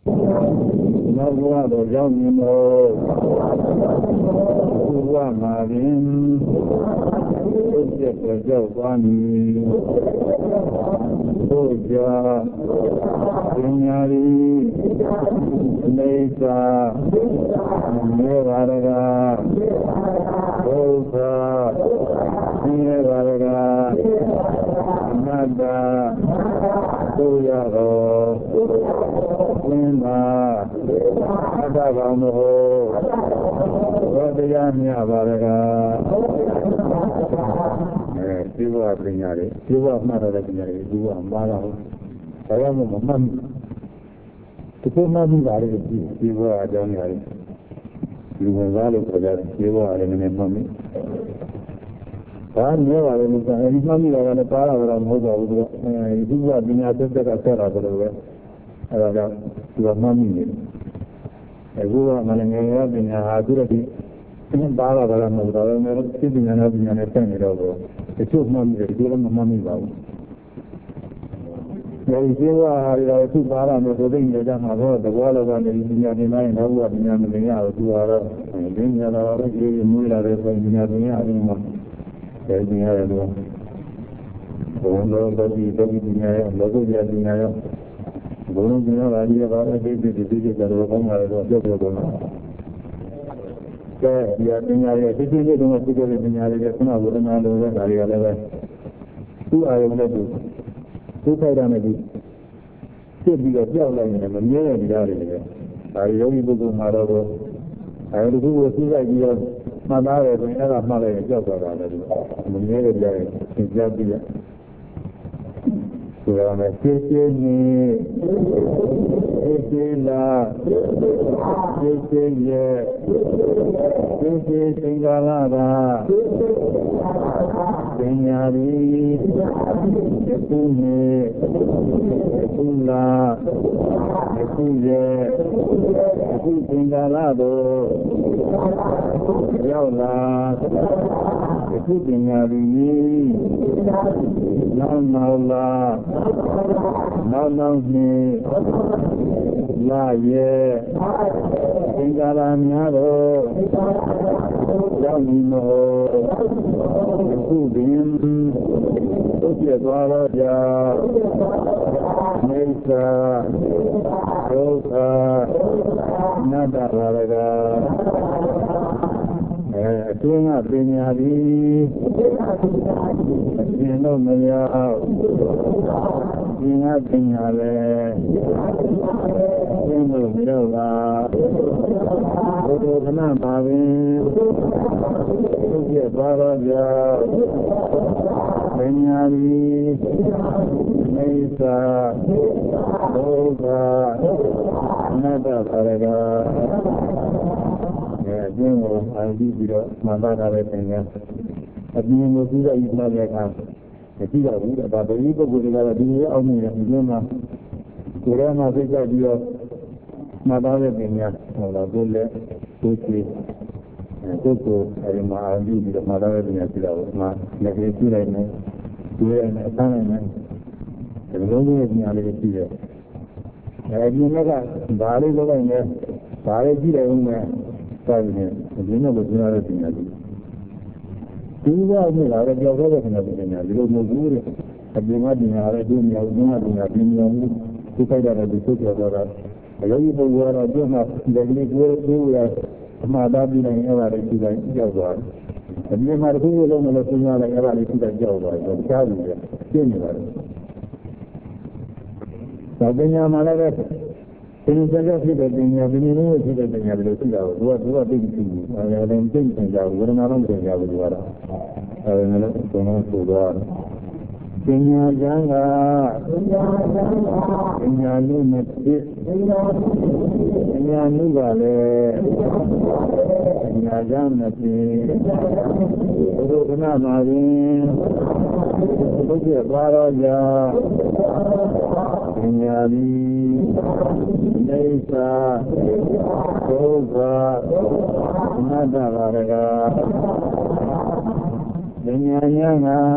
နောက်ဘဝတော့ရောက်နေတော့ဘုရားမှာရင်ဘုရားကိုကြောက်သွားမည်ဘုရားပညာရီနေသာမေဘာရကဘုရားမေဘာရကအနတ္တသို့ရတော်ဝိမာအတ္တကောင်တို့ဘောတရားမြတ်ပါရကဒီဘဝပညာတွေဒီဘဝမှတ်ရတဲ့ပညာတွေဒီဘဝမှားတော့ဘာလို့မမှတ်ဒီကိုမှတ်ပြီးပါလေဒီဘဝအကြောင်းညာတွေဒီဝင်စားလို့ပြောကြတယ်ဒီဘဝလည်းနည်းနည်းမှတ်မိဘာမျိုးပါလဲလို့ဆိုရင်ဒီမှတ်မိတာကလည်းပါတာတော့မဟုတ်ပါဘူးဒီဘဝပညာသက်သက်ကဆက်တာဆိုတော့ပဲအဲဒါကြောင့်ဒီကမှတ်မိနေအခုကမလည်းငယ်ငယ်ပညာဟာသူတို့ဒီပါလာတာမဟုတ်တော့လည်းသိပညာနဲ့ပညာနဲ့ဆက်နေတော့တချို့မှတ်မိတယ်ဒီလိုမှမမှတ်မိပါဘူးဒီကျေဝါရီတော့သူ့ပါလာလို့ဆိုသိနေကြမှာတော့တကွာလောကနေပညာသင်တိုင်းတော့ဘုရားပညာမသင်ရဘူးသူကတော့ပညာတော်ကြီးမွေးလာတဲ့ပညာသင်ရအောင်မှာဒီပညာရတော့ဘုံတော်တတိပညာရလောကုတ္တရာပညာရဘုံပညာလာကြီးပါအသေးသေးကြတော့ကောင်းပါတော့ပြောတော့ကဲဒီပညာရဒီဒီလေးတော့သိကြတဲ့ပညာရရဲ့ခုနကဝိဒနာလိုတဲ့ဓာရီကလည်းပဲသူ့အာရုံနဲ့သူခိုက်တာနဲ့ဒီစစ်ပြီးတော့ကြောက်လိုက်ရင်မမြဲတဲ့တရားတွေလည်းဒါယောဂီပုဂ္ဂိုလ်မှာတော့အဲဒီခုကိုသိလိုက်ပြီးတော့မှတ်သားတယ်ဆိုရင်အဲ့ဒါမှတ်လိုက်ရင်ကြောက်သွားတာလည်းမမြဲတဲ့တရားတွေသင်ကြားပြီးရဆိုရမယ်ရှင်းရှင်းနေရှင်းလာရှင်းရဲ့ရှင်းသင်္ကာလသာပညာရီအခုနေအခုလာအခုရဲ့အခုသင်္ကာလတို့ရောက်လာအခုပညာရီနောက်လာနောက်နေလာရဲ့သင်္ကာလများတော့ရောက်နေတော့အခုပင်တို့ပြသွားတော့ကြာမိစ္ဆာဒုက္ခနတ္တဘာရကအတွင်းကပညာသည်အရှင်တို့မရောက်ဒီငါပညာပဲသင်တို့မရောက်ပါဘုဒ္ဓခဏပါပင်သူပြသွားတော့ကြာပညာသည်မိစ္ဆာဒုက္ခနတ္တဘာရကအကျဉ်းကိုအာရုံပြီးတော့မှတ်သားထားတဲ့သင်္ကန်းအပြင်ကိုကြည့်ရည်မှတ်တဲ့အခါမကြည့်ရဘူးဒါဗေဒိပုဂ္ဂိုလ်တွေကတော့ဒီလိုအောင်နေတယ်ဒီလိုမှကိုယ်ရမှာသိကြပြီးတော့မှတ်သားတဲ့သင်္ကန်းဟောတော့ကိုယ်လည်းကိုယ်ကြည့်ကိုယ်အဲဒီမှာအာရုံပြီးတော့မှတ်သားတဲ့သင်္ကန်းရှိတာကိုမှလည်းကြည့်လိုက်မယ်တွေ့ရမယ်အဆန်းလိုက်မယ်ဒီလိုမျိုးဉာဏ်လေးရှိတယ်အဲဒီနေ့ကဘာလေးလုပ်လိုက်လဲဘာလေးကြည့်လိုက်ဦးမယ်စားနေတယ်ဒီနေ့ကိုပြောရတဲ့ပညာတွေဒီကနေ့လာတော့ကြောက်တဲ့ပညာတွေဒီလိုမဟုတ်ဘူးတဲ့အပြင်ကပညာတွေဒီမြောက်ပညာတွေဒီမြောက်မှုဒီခိုက်တာတွေသိကြတော့အယောဂီပုဂ္ဂိုလ်ကတော့ဒီမှာဒီလေးကိုရအမှားသားပြီးနိုင်အဲ့ဒါတွေဒီတိုင်းကြောက်သွားတယ်အပြင်မှာတစ်ခုလုံးမလို့ပညာတွေအဲ့ဒါတွေဒီတိုင်းကြောက်သွားတယ်ကြားလို့ပြင်းနေပါတယ်သာပညာမှာလည်းသင်္ကြန်ဖြစ်တဲ့ပညာပညာလို့ဖြစ်တဲ့ပညာတွေရှိတာကိုသူကသိသိဘူးအဲဒါလည်းသိသိကြဘူးဝေဒနာလုံးသိကြဘူးသူကတော့အဲဒီလိုသုံးလို့ဆိုတော့ပညာကျမ်းကပညာလို့မဖြစ်ပညာလို့ကလည်းပညာကျမ်းမဖြစ်ဘုရားကနာပါရင်ဘုရားသွားတော့ကြာပညာသည်နေသာဒုက္ခအနတ္တဘာရကညာညာငါ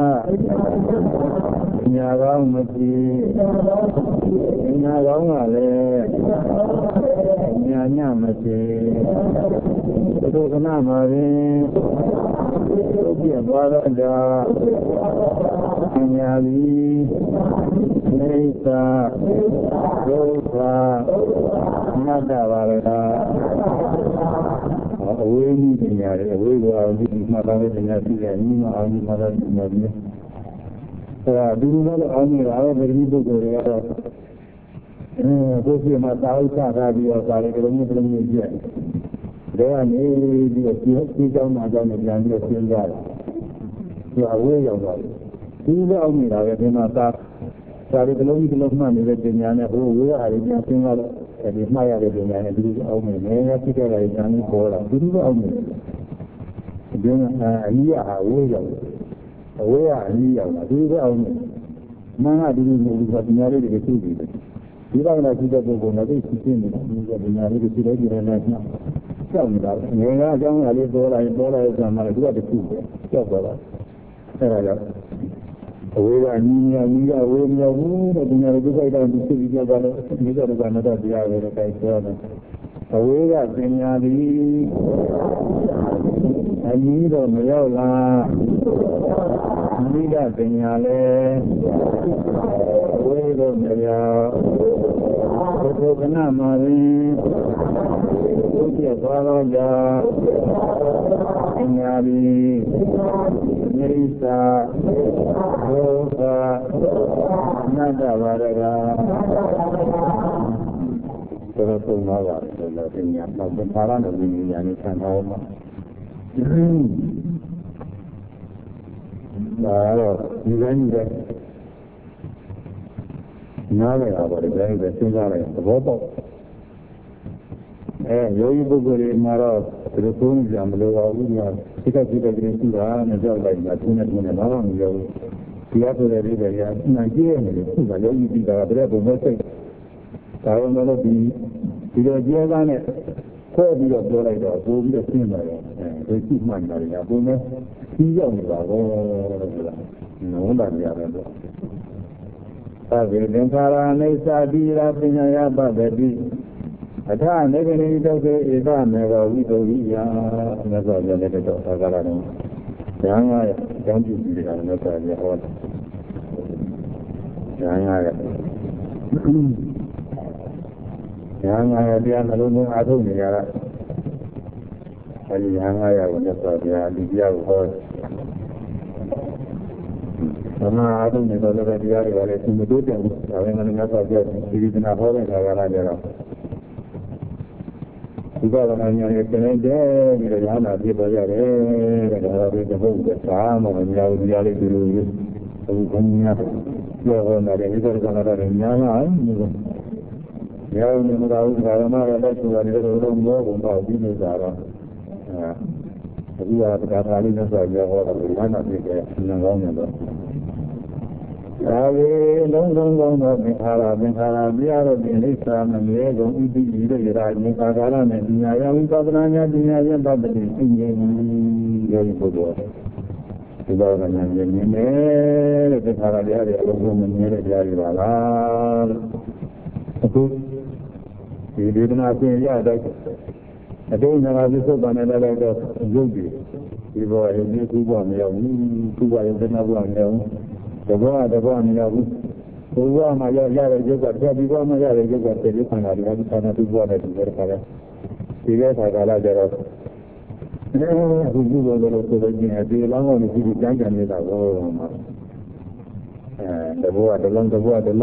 ညာကောင်းမကြည့်ညာကောင်းကလည်းညာညာမကြည့်ဒုက္ခနာမှာပင်ဒုက္ခသွားတော့ကြညာပြီးနေသာဒုက္ခမတ္တပါရကအဝေးကြီးပညာတွေအဝေးကအောင်ဒီမှာသာတဲ့ပညာရှိတယ်ညီမအောင်ဒီမှာသာပညာကြီးအဲဒါဒီလိုလည်းအောင်နေတာပဲဗတိပုဂ္ဂိုလ်တွေကတော့ကိုယ်စီမှာသာဥစ္စာထားပြီးတော့ဒါတွေကလည်းမျိုးပြည့်တယ်ကနေပြီးတော့ဒီကြောင်းမှာကြောင်းနဲ့ပြန်ပြီးတော့ရှင်းကြတယ်ဒီအဝေးရောက်သွားတယ်ဒီလိုအောင်နေတာပဲဒီမှာသာတွေကလည်းဒီလိုမှတ်နေတဲ့ပညာနဲ့ဟိုဝေးရတယ်ပြန်ရှင်းတော့ဒီမှားရတဲ့ပညာနဲ့ဒီလိုအောင်နေတယ်ဖြစ်ကြတဲ့ဉာဏ်ကြီးပေါ်လာဒီလိုအောင်နေတယ်ဒီကအကြီးအဝေးရောက်အဝေးကအကြီးရောက်တာဒီလိုအောင်နေမှန်ကဒီလိုမျိုးပညာလေးတွေသိပြီးတယ်ဒီဘက်ကရှိတဲ့ပုဂ္ဂိုလ်နဲ့သိသိနေတယ်ဒီပညာလေးတွေသိလိုက်ကြတယ်လည်းကြောက်နေတာငယ်ကအကြောင်းအရာလေးပေါ်လာရင်ဆံမှာသူကတခုကြောက်သွားတာအဲဒါကြောင့်အဝေးကညီညာဝေးမြောက်ဘူးတဲ့ပညာလေးသိလိုက်တော့သူသိပြီးကြောက်သွားလို့ဒီကတော့ကနတတရားပဲတဲ့တိုက်ပြောတယ်အဝေးကပညာသည်အကြီးတော့မရောက်လားမိဒပညာလည်းအဝေးတော့မရောက်ဘုဒ္ဓကနာမှာပင်ဘုရားသွားတော့ကြပညာသည်နိစ္စဒုက္ခအနတ္တပါရကတော်တော်မှာပါလေပညာတော့ဘာသာနဲ့ဉာဏ်နဲ့ဆံထားမှာဒါတော့ဒီတိုင်းပဲနားလည်တာပါလေဒါပဲစဉ်းစားလိုက်သဘောပေါက်ယောဂီပုဂ္ဂိုလ်တွေမှာတော့ဒီလိုသုံးကြမလို့ပါဘူးညာစိတ်ကစိတ်ကလေးရှိတာနဲ့ကြောက်လိုက်တာသူနဲ့ဘာမှမပြောဘူးတရားဆိုတဲ့လေးတွေကနာကြည့်နေတယ်သူကယောဂီပြီးတာကတည်းကဘုံမဲ့စိတ်ဒါဝင်တော့ဒီလိုကျေးသားနဲ့ခေါ်ပြီးတော့ပြောလိုက်တော့ပို့ပြီးတော့ရှင်းလာတယ်ဒီကြည့်မှန်တာတွေကဘုံမဲ့ကြီးရောက်နေတာကောလို့ဆိုတာလုံးတာကြရတယ်တော့သဗ္ဗေသင်္ခါရအိဋ္ဌာတိရာပညာယပတ္တိအထာနေကနေတောကေဧကမေဃဝိတုရိယမြတ်စွာဘုရားလည်းတော့သာကာလတော့ဉာဏ်ငါရဲ့အကြောင်းပြုပြီးတာလည်းဆိုရဟောဉာဏ်ငါရဲ့တရားနှလုံးသွင်းအားထုတ်နေကြတာအဲဒီဉာဏ်ငါရဲ့ကိုမြတ်စွာဘုရားဒီတရားကိုဟောသမာအားထုတ်နေတော့လည်းတရားတွေကလည်းသူမတိုးတက်ဘူးဒါပေမဲ့မြတ်စွာဘုရားဒီဒီနာဟောတဲ့ခါကလာကြတော့ဒီကကနာညာရဲ့ပြန်တဲ့ပြီးတော့ညာနာပြပေါ်ရတယ်တဲ့ဒါတော့ဒီဘုရားသာမန်ညာဦးတရားလေးဒီလိုမျိုးအခုဘုန်းကြီးများပြောဟောနေတယ်ဒီကကနာတော့ညာနာညာဦးနေမှာဦးဒါရမရလက်ဆိုတာဒီလိုလုံးမောကုန်တော့ပြီးနေတာတော့အခုကတရားလေးနဲ့ဆိုပြောဟောတယ်ညာနာပြည့်တယ်ဉာဏ်ကောင်းနေတော့ဒါဝေလုံးလုံးကောင်းသောသင်္ခါရပြရတော့ဒီအိဋ္ဌာမမြဲကုန်ဥပိဤတို့ရတာဉာဏ်ကာရနဲ့ဉာဏ်ရဝိပဿနာဉာဏ်ပညာရဲ့ပတ္တိသိဉာဏ်ရောပုဂ္ဂိုလ်ဒီလိုကဉာဏ်မြင်နေတဲ့သင်္ခါရတရားတွေအလုံးစုံမြင်တဲ့တရားတွေပါလားအခုဒီဒေသနာပြင်ရတဲ့အတိတ်ငါပစ္စုပန်နဲ့လည်းတော့ရုပ်တွေဒီဘောရုပ်ကြီးကူဘမရောက်ဘူးကူဘရုပ်တနာဘမရောက်ဘူးတဘောမရောက်ဘူးဘုရားမှာရတဲ့ရုပ်ကတက်ပြီးတော့မရတဲ့ရုပ်ကတည်းကခန္ဓာတွေဒီခန္ဓာသူ့ဘဝနဲ့ဒီလိုခါတယ်ဒီကခါကာလကြတော့အခုဒီလိုလိုဆိုတဲ့ချင်းဒီလောင်းကိုကြည့်ပြီးကြမ်းကြမ်းနေတာကိုမှာတဘောတလုံးအ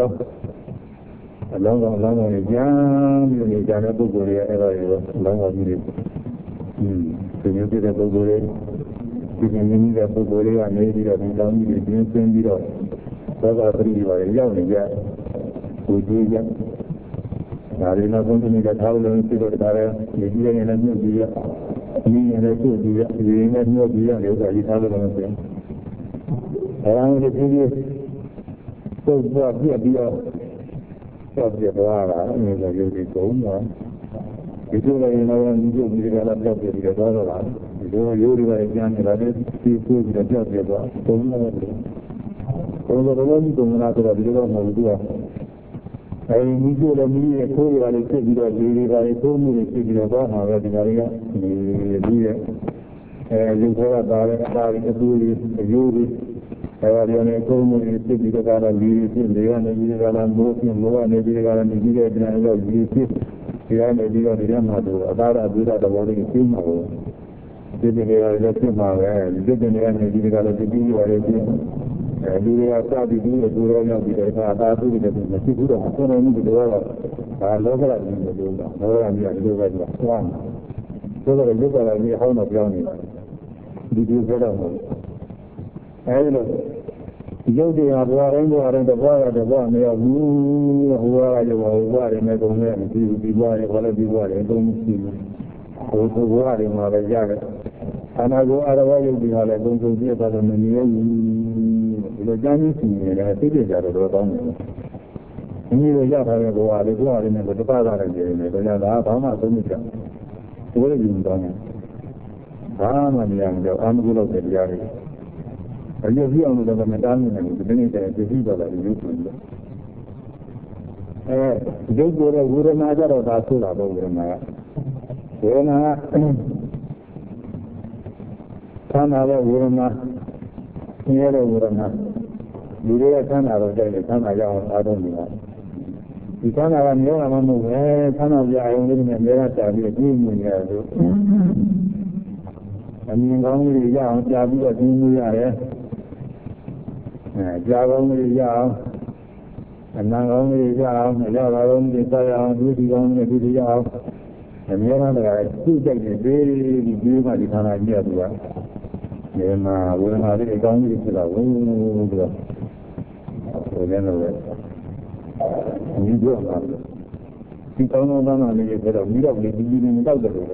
လုံးကောင်ကြမ်းပြီးနေကြတဲ့ပုဂ္ဂိုလ်တွေအဲ့ဒါတွေအလုံးကောင်ကြီးတွေဒီမျိုးတဲ့ပုဂ္ဂိုလ်တွေဒီမြင်နေတဲ့ပုဂ္ဂိုလ်တွေကနေပြီးတော့ဒီလောင်းကြီးတွေပြင်းပြင်းပြီးတော့သောတာပရိပါရရောက်နေကြကိုကြည့်ကြဒါရီနာဘုန်းကြီးကထားလို့ပြီးတော့ဒါလည်းဒီကြီးရဲ့လည်းမြုပ်ပြီးရအင်းရဲ့လည်းကျုပ်ပြီးရဒီရင်နဲ့မြုပ်ပြီးရတယ်ဥစ္စာကြီးထားလို့လည်းဆိုရင်အဲဒါမျိုးဒီကြီးပုဂ္ဂိုလ်ပြပြီးတော့ဆက်ပြသွားတာအင်းလည်းရုပ်ကြီးကုန်တော့ဒီလိုလည်းတော့ဒီကျုပ်ပြီးကြတာပြောက်ပြီးတော့သွားတော့တာဒီရိုးတွေပဲကျန်နေတာလေဒီကိုပြီးတော့ကြောက်ပြတော့တုံးနေတယ်ဘုံတော်ကြီးတုံးလာတော့ဒီလိုတော့မဟုတ်ဘူးကအဲဒီကျိုးလည်းမြည်ရခိုးရလည်းဖြစ်ပြီးတော့ဒီတွေကလည်းသုံးမှုတွေဖြစ်ပြီးတော့သွားမှာပဲဒီကလေးကဒီရဲ့ရုပ်ခေါ်တာလည်းအသားတွေအသွေးတွေအယိုးတွေအဲဒီလည်းသုံးမှုတွေဖြစ်ပြီးတော့ကလည်းဒီဖြစ်လေကနေဒီကလည်းမိုးဖြစ်မိုးကနေဒီကလည်းဒီရဲ့ပြန်ရောက်ဒီဖြစ်ဒီကနေပြီးတော့ဒီထဲမှာတော့အသားအသွေးသဘောလေးရှင်းမှာပေါ့ဒီတွေကလည်းဖြစ်မှာပဲဒီတွေကနေဒီကလည်းဒီပြီးရတယ်ဖြစ်လူတွေကစပြီးဒီလိုပြောရောက်ပြီးတော့အသာသူတွေလည်းမရှိဘူးတော့ဆိုတော့ဒီလိုကတော့ဒါလောကရည်မျိုးလို့တော့လောကရည်မျိုးဒီလိုပဲသွားဆိုတော့ရုပ်ကလည်းဟောင်းတော့ပြောင်းနေတာဒီလိုပြောတော့အဲဒီလိုရုပ်တွေကဘွားတိုင်းတဘွားရတဘွားမရဘူးဟိုကရောဟိုဘွားတွေနဲ့ကုန်နေမရှိဘူးဒီဘွားတွေဘာလဲဒီဘွားတွေအကုန်မရှိဘူးဟိုဘွားတွေမှာလည်းရတယ်အနာကိုအရဝရုပ်တွေကလည်းအကုန်ဆုံးပြတ်သွားတော့မမြင်ဘူးဒီလိုကြမ်းကြီးစီနေတယ်သိကြကြတော့တောင်းတယ်။ဒီလိုရထားတဲ့ဘဝလေးကိုယ်အားနဲ့တပတ်သားနဲ့ကြည့်နေတယ်။ဒါကြောင့်ဒါဘာမှသုံးမကြဘူး။ဘယ်လိုယူတောင်းလဲ။ဘာမှမရဘူးတော့အာမဂုလို့တရားတွေ။အကျိုးပြအောင်လို့လည်းမတားနိုင်ဘူးဒီနေ့တည်းပြည့်တော့တယ်ဒီလိုဆိုလို့။ရုပ်ကိုယ်ရဲ့ဝေဒနာကြတော့ဒါဆိုတာပေါ့ဝေဒနာကဝေဒနာသံသာတဲ့ဝေဒနာဆင်းရဲတဲ့ဝေဒနာလူတွေကသံသာတော့ကြိုက်တယ်သံသာရအောင်အားထုတ်နေတာဒီသံသာကမျိုးလာမှမဟုတ်ပဲသံသာပြအယုံလေးနဲ့မဲရတာပြီးပြီးမြင်ရတယ်လို့အမြင်ကောင်းကြီးရအောင်ကြာပြီးတော့ပြီးမြင်ရတယ်ကြာကောင်းကြီးရအောင်အနံကောင်းကြီးရအောင်ရောက်လာကောင်းကြီးဆက်ရအောင်ဒုတိယကောင်းကြီးဒုတိယအောင်အမြဲတမ်းတကယ်သူ့ကြိုက်တဲ့ဒီမှဒီဌာနကြီးရသူကဒီမှာဝေဒနာလေးကောင်းကြီးဖြစ်လာဝင်ပြီးတော့ဟိုလည်းတော့ညီပြောတာဒီကောင်းကောင်းသားသားလေးတွေတော့ပြီးတော့လေဒီနေတောက်တယ်လို့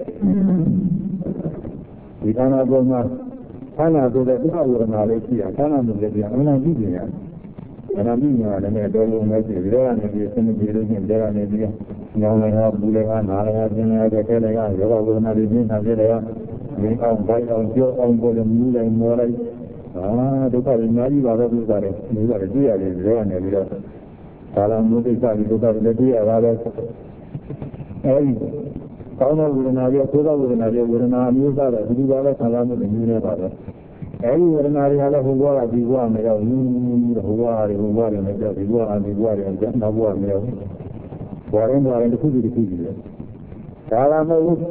ဒီဌာနပေါ်မှာဌာနဆိုတဲ့ဥပဝေဒနာလေးရှိရဌာနမျိုးလေးပြန်အမှန်ကြည့်နေရတယ်အမှန်ကြည့်နေရတယ်လည်းတော်လုံးလည်းရှိပြီးတော့ကနေပြီးစနေပြီးလို့ချင်းတရားနေပြီးညောင်းလည်းဟာဘူးလည်းဟာနားလည်းဟာပြင်းလည်းခဲလည်းဟာယောဂဝေဒနာတွေပြင်းထန်ပြလည်းဟာဒီအောင်ဘိုင်းအောင်ကြောအောင်ပေါ်လည်းမူးလိုက်မောလိုက်ဒုက္ခတွေအများကြီးပါပဲပြကြတယ်ဒီကလည်းတွေ့ရတယ်ဒီကနေပြီးတော့ဒါလည်းမျိုးသိစ္စာဒီဒုက္ခတွေတွေ့ရတာပဲအဲဒီကောင်းတဲ့ဝေဒနာတွေဆိုးတဲ့ဝေဒနာတွေဝေဒနာမျိုးစားတယ်ဒီလိုပါပဲခံစားမှုတွေမျိုးနေပါပဲအဲဒီဝေဒနာတွေကလည်းဟိုဘဝကဒီဘဝမရောက်ဘူးဟိုဘဝတွေမကြောက်ဒီဘဝကဒီဘဝတွေကြောက်နောက်ဘဝမရောက်ဘူးဘဝရင်တစ်ခုစီတစ်ခုစီလေဒါလည်းမဟုတ်ဘူး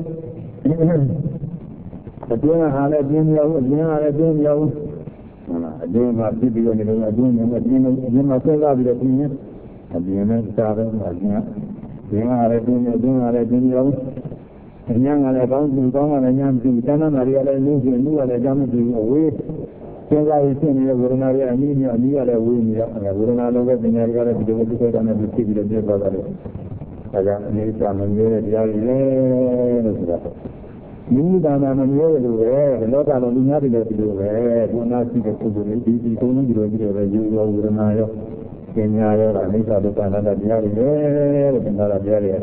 အတွင်းဟာလည်းပြင်းမြောက်ဘူးအင်းဟာလည်းပြင်းမြောက်ဘူးဟုတ်လားအတွင်းမှာဖြစ်ပြီးတော့နေလို့အတွင်းမှာပြင်းနေအင်းမှာဆက်လာပြီးတော့ပြင်းနေအပြင်နဲ့စားတယ်မှာပြင်းဒီမှာလည်းပြင်းနေအတွင်းဟာလည်းပြင်းမြောက်ဘူးအញ្ញံကလည်းကောင်းကောင်းကလည်းညံပြီးတဏ္ဍာရီကလည်းနုပြနုကလည်းကြောင်းမပြီးအဝေးစဉ်းစားရဖြစ်နေတဲ့ဝေဒနာတွေအနည်းကလည်းဝေးနေရဝေဒနာလုံးပဲပညာတွေကလည်းဒီလိုဒုက္ခတာနဲ့ဖြစ်ပြီးတော့ပြတ်သွားတယ်ဒါကြောင့်အနေစာမမျိုးတဲ့တရားတွေလေလို့ဆိုတာမိမိဒါနာမမျိုးရလို့ပဲလောကလုံးလူများတွေလည်းဒီလိုပဲဘုနာရှိတဲ့ပုဂ္ဂိုလ်တွေဒီသုံးလုံးဒီလိုပဲယူရောဝေဒနာရောပညာရောအိဋ္ဌဒုက္ခအနတ္တတရားတွေပဲလို့သင်္ခါရတရားတွေ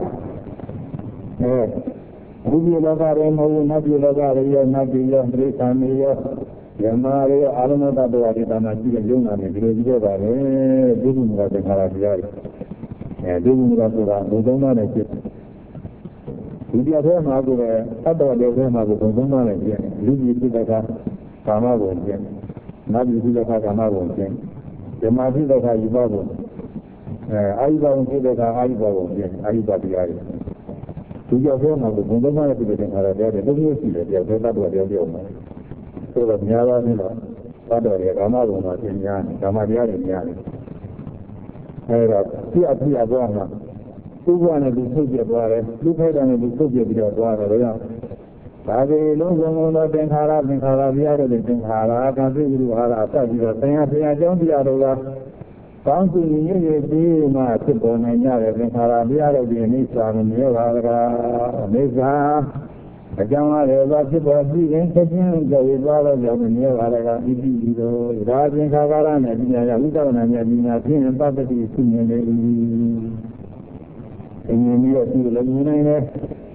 ဘုရားလောကတွေမဟုတ်နတ်ပြည်လောကတွေရောနတ်ပြည်ရောပြိဿာမေရောယမတွေအာရမတ္တတော်တွေဒါနာရှိတဲ့ယုံနာတွေဒီလိုကြည့်ရပါတယ်ဒုက္ခမူလသင်္ခါရတရားတွေဒုက္ခမူလဆိုတာဘုံသုံးပါးနဲ့ဖြစ်ဒီတရားထဲမှာကိုယ်ပဲတတ္တဝတ္တထဲမှာကိုယ်ဘုံသုံးပါးနဲ့ဖြစ်လူကြီးဖြစ်တဲ့အခါကာမဘုံဖြစ်နတ်ပြည်ဖြစ်တဲ့အခါကာမဘုံဖြစ်ယမဖြစ်တဲ့အခါယူဘဘုံအာယုဘဘုံဖြစ်တဲ့အခါအာယုဘဘုံဖြစ်အာယုဘတရားတွေဒီကြောင့်ဘုရားကဘုံသုံးပါးနဲ့ဖြစ်တဲ့သင်္ခါရတရားတွေတစ်မျိုးရှိတယ်တရားတတ္တဝတ္တတရားမှာဆိုတော့များပါနေတော့တတ္တဝတ္တကာမဘုံမှာသင်များတယ်ကာမတရားတွေများတယ်အဲဒါပြည့်အပြည့်အသွားမှာသူ့ဘဝနဲ့သူထုတ်ပြသွားတယ်လူခိုက်တာနဲ့သူထုတ်ပြပြီးတော့သွားတယ်ဒါကြောင့်ဒါပေလုံးစုံသောသင်္ခါရပြရတဲ့သင်္ခါရကသိကုဟာရအစပြီးတော့တရားအကြောင်းတရားတော်ကကောင်းစုညည်ရည်ပြီးမှဖြစ်ပေါ်နိုင်ကြတဲ့သင်္ခါရပြရတဲ့ဒီအိဋ္ဌာမမျိုးပါကအိဋ္ဌာအကြောင်းအရာကဖြစ်ပေါ်ပြီးရင်ချက်ချင်းကြွေသွားတော့ကြောင့်မျိုးပါကဣတိဤသို့ဒါသင်္ခါရနဲ့ပညာရဝိသဝနာမြတ်ပညာဖြင့်ပတ္တိစုမြင်လေ၏အင်းကြီးတော့ဒီလိုမြင်နိုင်တယ်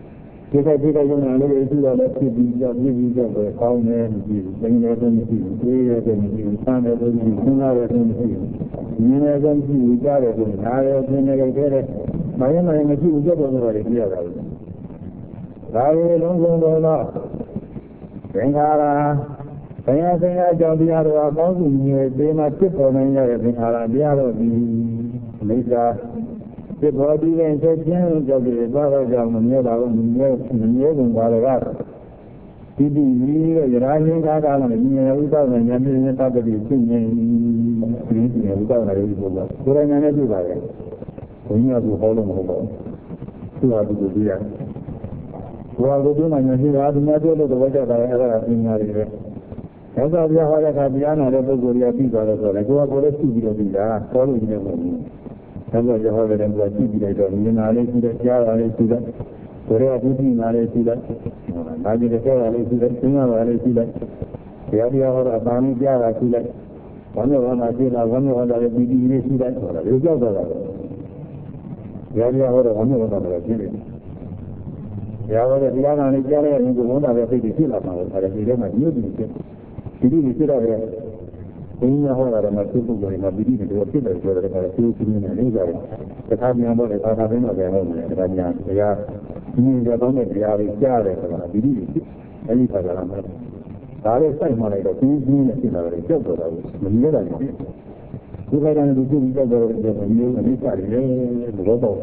ဒီကဒီကရုံနာလေးတွေသူ့တော်လည်းဖြစ်ပြီးကြောက်ပြီးကြောက်ပဲကောင်းတယ်မရှိဘူး။တိုင်းလည်းတော့မရှိဘူး။တွေးရတယ်မရှိဘူး။ဆန်းတယ်တော့မရှိဘူး။စဉ်းစားရတယ်မရှိဘူး။မြင်တယ်တော့မရှိဘူး။ကြားတယ်တော့နားတယ်သင်တယ်ကြိုက်တယ်။မရင်မရင်မရှိဘူးကြောက်တော့တယ်ပြရတာပဲ။ဒါတွေလုံးစုံတော့သင်္ခါရဘယ်အစဉ်အကြောင်းတရားတော်အပေါင်းစုမျိုးဒီမှာဖြစ်ပေါ်နေရတဲ့သင်္ခါရတရားတော်ဒီမိစ္ဆာဖြစ်ပေါ်ပြီးတဲ့ချက်ချင်းကြောက်ကြတယ်ဘာလို့ကြောင့်မမြဲပါဘူးမမြဲကုန်ပါလေကဒီကြီးရဲ့ရာရင်းကားကားနဲ့ဉာဏ်ဥပ္ပဒါဉာဏ်နဲ့သတ္တိဖြစ်နေဒီဉာဏ်ဥပ္ပဒါလေးပေါ့။ကိုယ်တိုင်နဲ့ပြပါလေ။ဘုန်းကြီးကဟောလို့မဟုတ်ပါဘူး။သူ့ဟာသူကိုပြရတယ်။ကိုယ်ကကိုယ်မှဉာဏ်ရှိတာဒီမှာပြောလို့တော့ကြောက်တာအဲ့ဒါပညာတွေပဲ။သောတာပြဟောတဲ့အခါတရားနာတဲ့ပုဂ္ဂိုလ်တွေကပြီးသွားတော့ဆိုတယ်ကိုယ်ကကိုယ်လည်းရှိပြီးတော့ပြီးတာဟောလို့ရင်းနေမှာမဟုတ်ဘူး။သောတာပြဟောတဲ့ကကြည့်ပြီးလိုက်တော့ဉာဏ်လေးရှိတယ်ကြားတာလေးရှိတယ်ကိုယ်ကသိနာလေးရှိတယ်ဒါကြည့်တဲ့ကြောက်လေးရှိတယ်သင်္ခါရလေးရှိတယ်တရားတရားဟောတာအပန်းကြီးကြားတာရှိတယ်ဘာလို့ဘာမှရှိတာဘာလို့ဟောတာလဲပြီးလေးရှိတယ်ဆိုတာဒီကြောက်တာပဲတရားတရားဟောတာဘာလို့ဟောတာလဲရှိတယ်တရားဟောတဲ့တရားနာလေးကြားလိုက်ရင်ကိုယ်ဝန်တာပဲသိတယ်ဖြစ်လာမှာပဲဒါဒီထဲမှာညှို့ပြီးဖြစ်ဒီလိုဖြစ်တော့တယ်ဘုရားဟောတာတော့မသိဘူးကြတယ်မှာပြီးပြီးတော့ဖြစ်တယ်ဆိုတော့ဒါကသိသိနေနေကြတယ်တခါမြန်တော့လည်းသာသိတော့လည်းဟုတ်တယ်ဒါညာတရားဒီရတော့တဲ့တရားလေးကြားတယ်ဆိုတာပြီးပြီးဖြစ်အဲဒီခါကျတော့ဒါလေးစိုက်မှလိုက်တော့ပြင်းပြင်းနဲ့ဖြစ်လာတယ်ကြောက်တော့တာမမြဲတာဘူးဒီခိုင်တယ်လူကြည့်ပြီးကြောက်တော့တယ်မျိုးအနိစ္စတွေလောတော့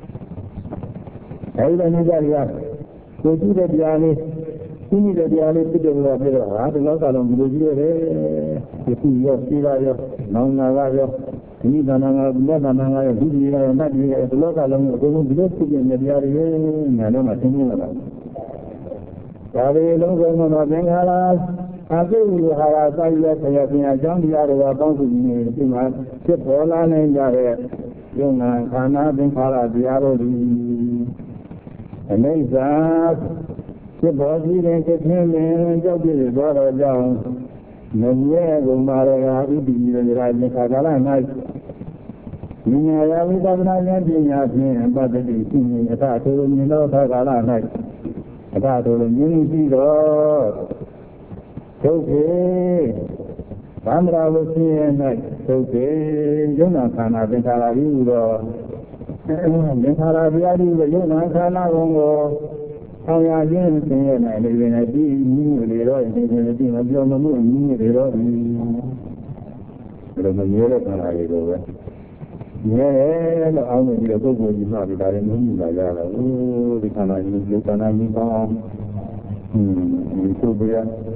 အဲဒီလိုမျိုးကြရကိုကြည့်တဲ့တရားလေးဒီနေ့တရားလေးဖြစ်တယ်လို့ပြောတော့ဟာဒီလောကလုံးဒီလိုကြီးရတယ်ဒီခုရောရှိတာရောနောင်နာကရောဒီဒါနာကဘုရားဒါနာကရောဒီကြီးရောနတ်ကြီးရောဒီလောကလုံးအကုန်လုံးဒီလိုဖြစ်နေတရားတွေညာတော့မှသင်နေတာဒါတွေလုံးစုံတော့သင်္ခါရအကုသိုလ်ဟာရသာရဆရာပညာကျောင်းတရားတွေကပေါင်းစုနေဒီမှာဖြစ်ပေါ်လာနိုင်ကြတဲ့ယုံနာခန္ဓာသင်္ခါရတရားတို့ဒီအနိစ္စဖြစ်ပေါ်ပြီးတဲ့ချက်ချင်းပင်ကြောက်ပြည့်သွားတော့ကြောင်းမမြဲကုန်ပါရကဥပ္ပိယရာသင်္ခါကာလ၌ဉာဏ်ရာဝိပဿနာဉာဏ်ပညာဖြင့်ပတ္တိရှိနေအထထိုလိုမြင်သောကာလ၌အထထိုလိုမြင်ပြီးတော့ဒုက္ခေဗန္ဒရာဝစီယ၌ဒုက္ခေယုံနာခန္ဓာသင်္ခါရပြီးတော့သင်္ခါရပြားပြီးယုံနာခန္ဓာကိုဆောင်ရခြင်းသင်ရနိုင်လေနဲ့ဒီနည်းတွေတော့ဒီဒီမပြောမမှုနည်းတွေတော့ဒီလိုမမြဲတဲ့ခန္ဓာတွေကိုပဲမြဲတယ်လို့အောင်းနေပြီးတော့ပုဂ္ဂိုလ်ကြီးမှပြီးဒါလည်းမမြင်လာကြတော့ဒီခန္ဓာကြီးလူခန္ဓာကြီးပေါင်းဒီသုဘရ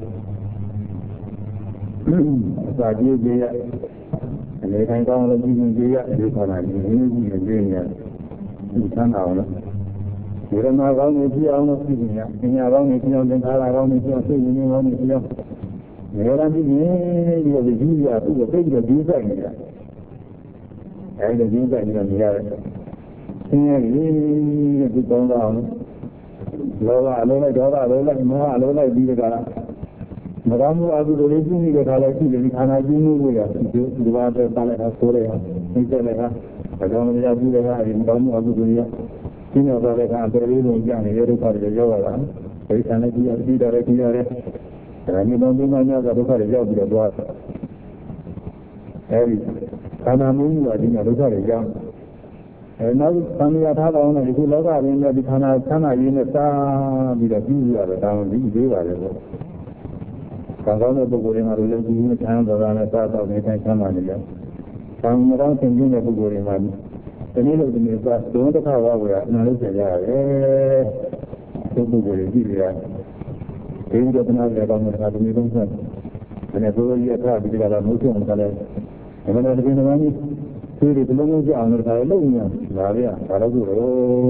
အစာကြီးကြီးရအနေထိုင်ကောင်းလို့ကြီးကြီးရဒီခန္ဓာကြီးကြီးကြီးကြီးနေတယ်ဒီခန္ဓာအောင်လို့ဝေဒနာကောင်းနေပြအောင်လို့ပြည့်ညာပညာကောင်းနေပြအောင်သင်္ခါရကောင်းနေပြအောင်စိတ်ဉာဏ်ကောင်းနေပြအောင်နေရာကြည့်ရင်ဒီလိုကြီးရသူ့ကိုသိပြီးတော့ဒီဆိုင်နေတာအဲဒီဒီဆိုင်နေတာနေရတယ်သင်ရည်ဒီကောင်းတာအောင်လောဘအလုံးလိုက်ဒေါသအလုံးလိုက်မောဟအလုံးလိုက်ပြီးကြတာမကောင်းမှုအကုသိုလ်လေးပြုနေတဲ့ခါလိုက်ရှိတယ်ဒီခန္ဓာကြီးမှုကိုရဒီဘာပဲတားလိုက်တာဆိုးလိုက်အောင်သိကြလိုက်တာဘာကြောင့်မရဘူးလဲကဒီမကောင်းမှုအကုသိုလ်ကြီးဒီနောက်တော့လည်းအတော်လေးလုံးကြနေရဒုက္ခတွေရောက်လာတာ။ဒီဆံလေးကြီးတယ်ကြီးတယ်ဒါမျိုးတော့ဒီမှာညကဒုက္ခတွေရောက်ပြီးတော့သွားတယ်။အဲဒီခန္ဓာမူးကဒီမှာဒုက္ခတွေရောက်နောက်သံဃာထားတော်နဲ့ဒီလောကရင်းနဲ့ဒီခန္ဓာဆန္ဒရင်းနဲ့စားပြီးတော့ပြီးရတယ်ဒါမှဒီသေးပါလေပေါ့။ကောင်းတဲ့ပုဂ္ဂိုလ်တွေမှာလည်းဒီနေ့ဆန်းတော်တာနဲ့စားတော့နေတိုင်းဆမ်းပါနေတယ်။ဆံမတော်သင်ခြင်းတဲ့ပုဂ္ဂိုလ်တွေမှာဒီနေ့လို့ဒီနေ့ကသုံးတစ်ခါဝါဝရအနာလို့ပြန်ရတယ်။သုဘကိုကြည့်ရတယ်။ဒီလိုတနာလည်းကောင်းတဲ့အခါဒီနေ့လုံးဆက်။ဒါနဲ့ဘုရားကြီးအခါဒီကလာမိုးချုံကလည်းဒီမှာတကယ်တော့ကြီးသူတွေဒီလိုမျိုးကြအောင်လို့ဒါလည်းလုပ်နေလာရ။ဒါတော့ဆိုတော့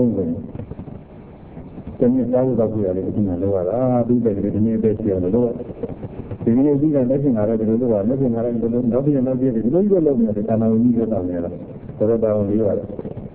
တနည်းစားဖို့တော့ရတယ်ဒီမှာလောက်ရတာသူတဲ့ဒီနေ့ပဲကြည့်အောင်လို့ဒီနေ့ဒီကလက်ရှင်လာတဲ့ဒီလိုတော့လက်ရှင်လာတဲ့ဒီလိုနောက်ပြန်နောက်ပြန်ဒီလိုကြီးလုပ်နေတယ်ကာနာဝကြီးကတော့နေရတာတော်တော်လေးရတယ်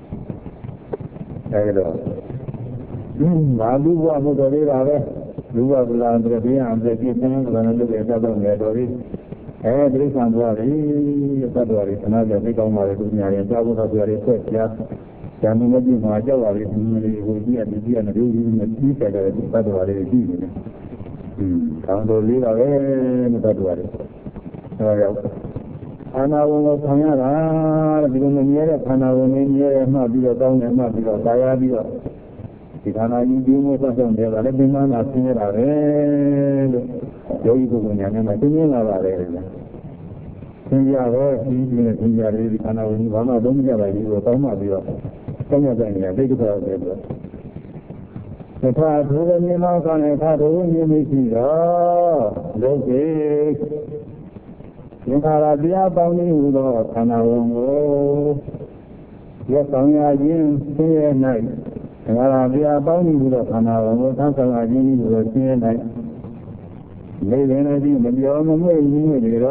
အဲဒီတော့ငါလူဘဝမှုတော်လေးပါပဲလူဘဝလာတဲ့ဘေးအောင်တဲ့ပြင်းတဲ့ကလည်းလုပ်ရတတ်တော့ငယ်တော်လေးတိရစ္ဆာန်သွားပြီသတ္တဝါတွေခဏကြသိကောင်းပါလေသူများရင်ကြောက်ဖို့တော့ပြရတယ်ဆွဲပြဇာမမပြမှာကြောက်ပါလေဒီလိုကိုကြည့်ရဒီကြည့်ရနေလို့ဒီတက်တယ်ဒီပတ်တော်လေးကြည့်နေတယ်ကောင်းတော်လေးပါပဲမတတ်တော်လေးဟောရောက်ခန္ဓာဝင်ကိုခံရတာဒီလိုမြဲတဲ့ခန္ဓာဝင်မြဲမှပြီးတော့တောင်းတယ်မှပြီးတော့သာယာပြီးတော့ဒီခန္ဓာကြီးပြီးမို့ဆက်ဆောင်တယ်ကလည်းပင်မနာဆင်းရတာပဲလို့ယောဂီပုဂ္ဂိုလ်ညာနဲ့မှသိနေလာပါတယ်ဆင်းရတော့ဒီနဲ့ဆင်းရလေးဒီခန္ဓာဝင်ကြီးဘာမှသုံးမရပါဘူးတော့တောင်းမှပြီးတော့တောင်းရတဲ့နေရာဒိဋ္ဌိခေါ်တယ်လို့သထာဒုဝမြင်တော့ကနေသထာဒုဝမြင်မရှိတော့လောကေသင်္ခါရတရားပေါင်းနေဟူသောခန္ဓာဝင်ကိုရက်ဆောင်ရခြင်းဆင်းရဲ၌သင်္ခါရတရားပေါင်းနေဟူသောခန္ဓာဝင်ကိုသံဆောင်ရခြင်းဟူသောဆင်းရဲ၌လေလင်းနေပြီးမပြောမမွေ့ကြီးနေတယ်တော့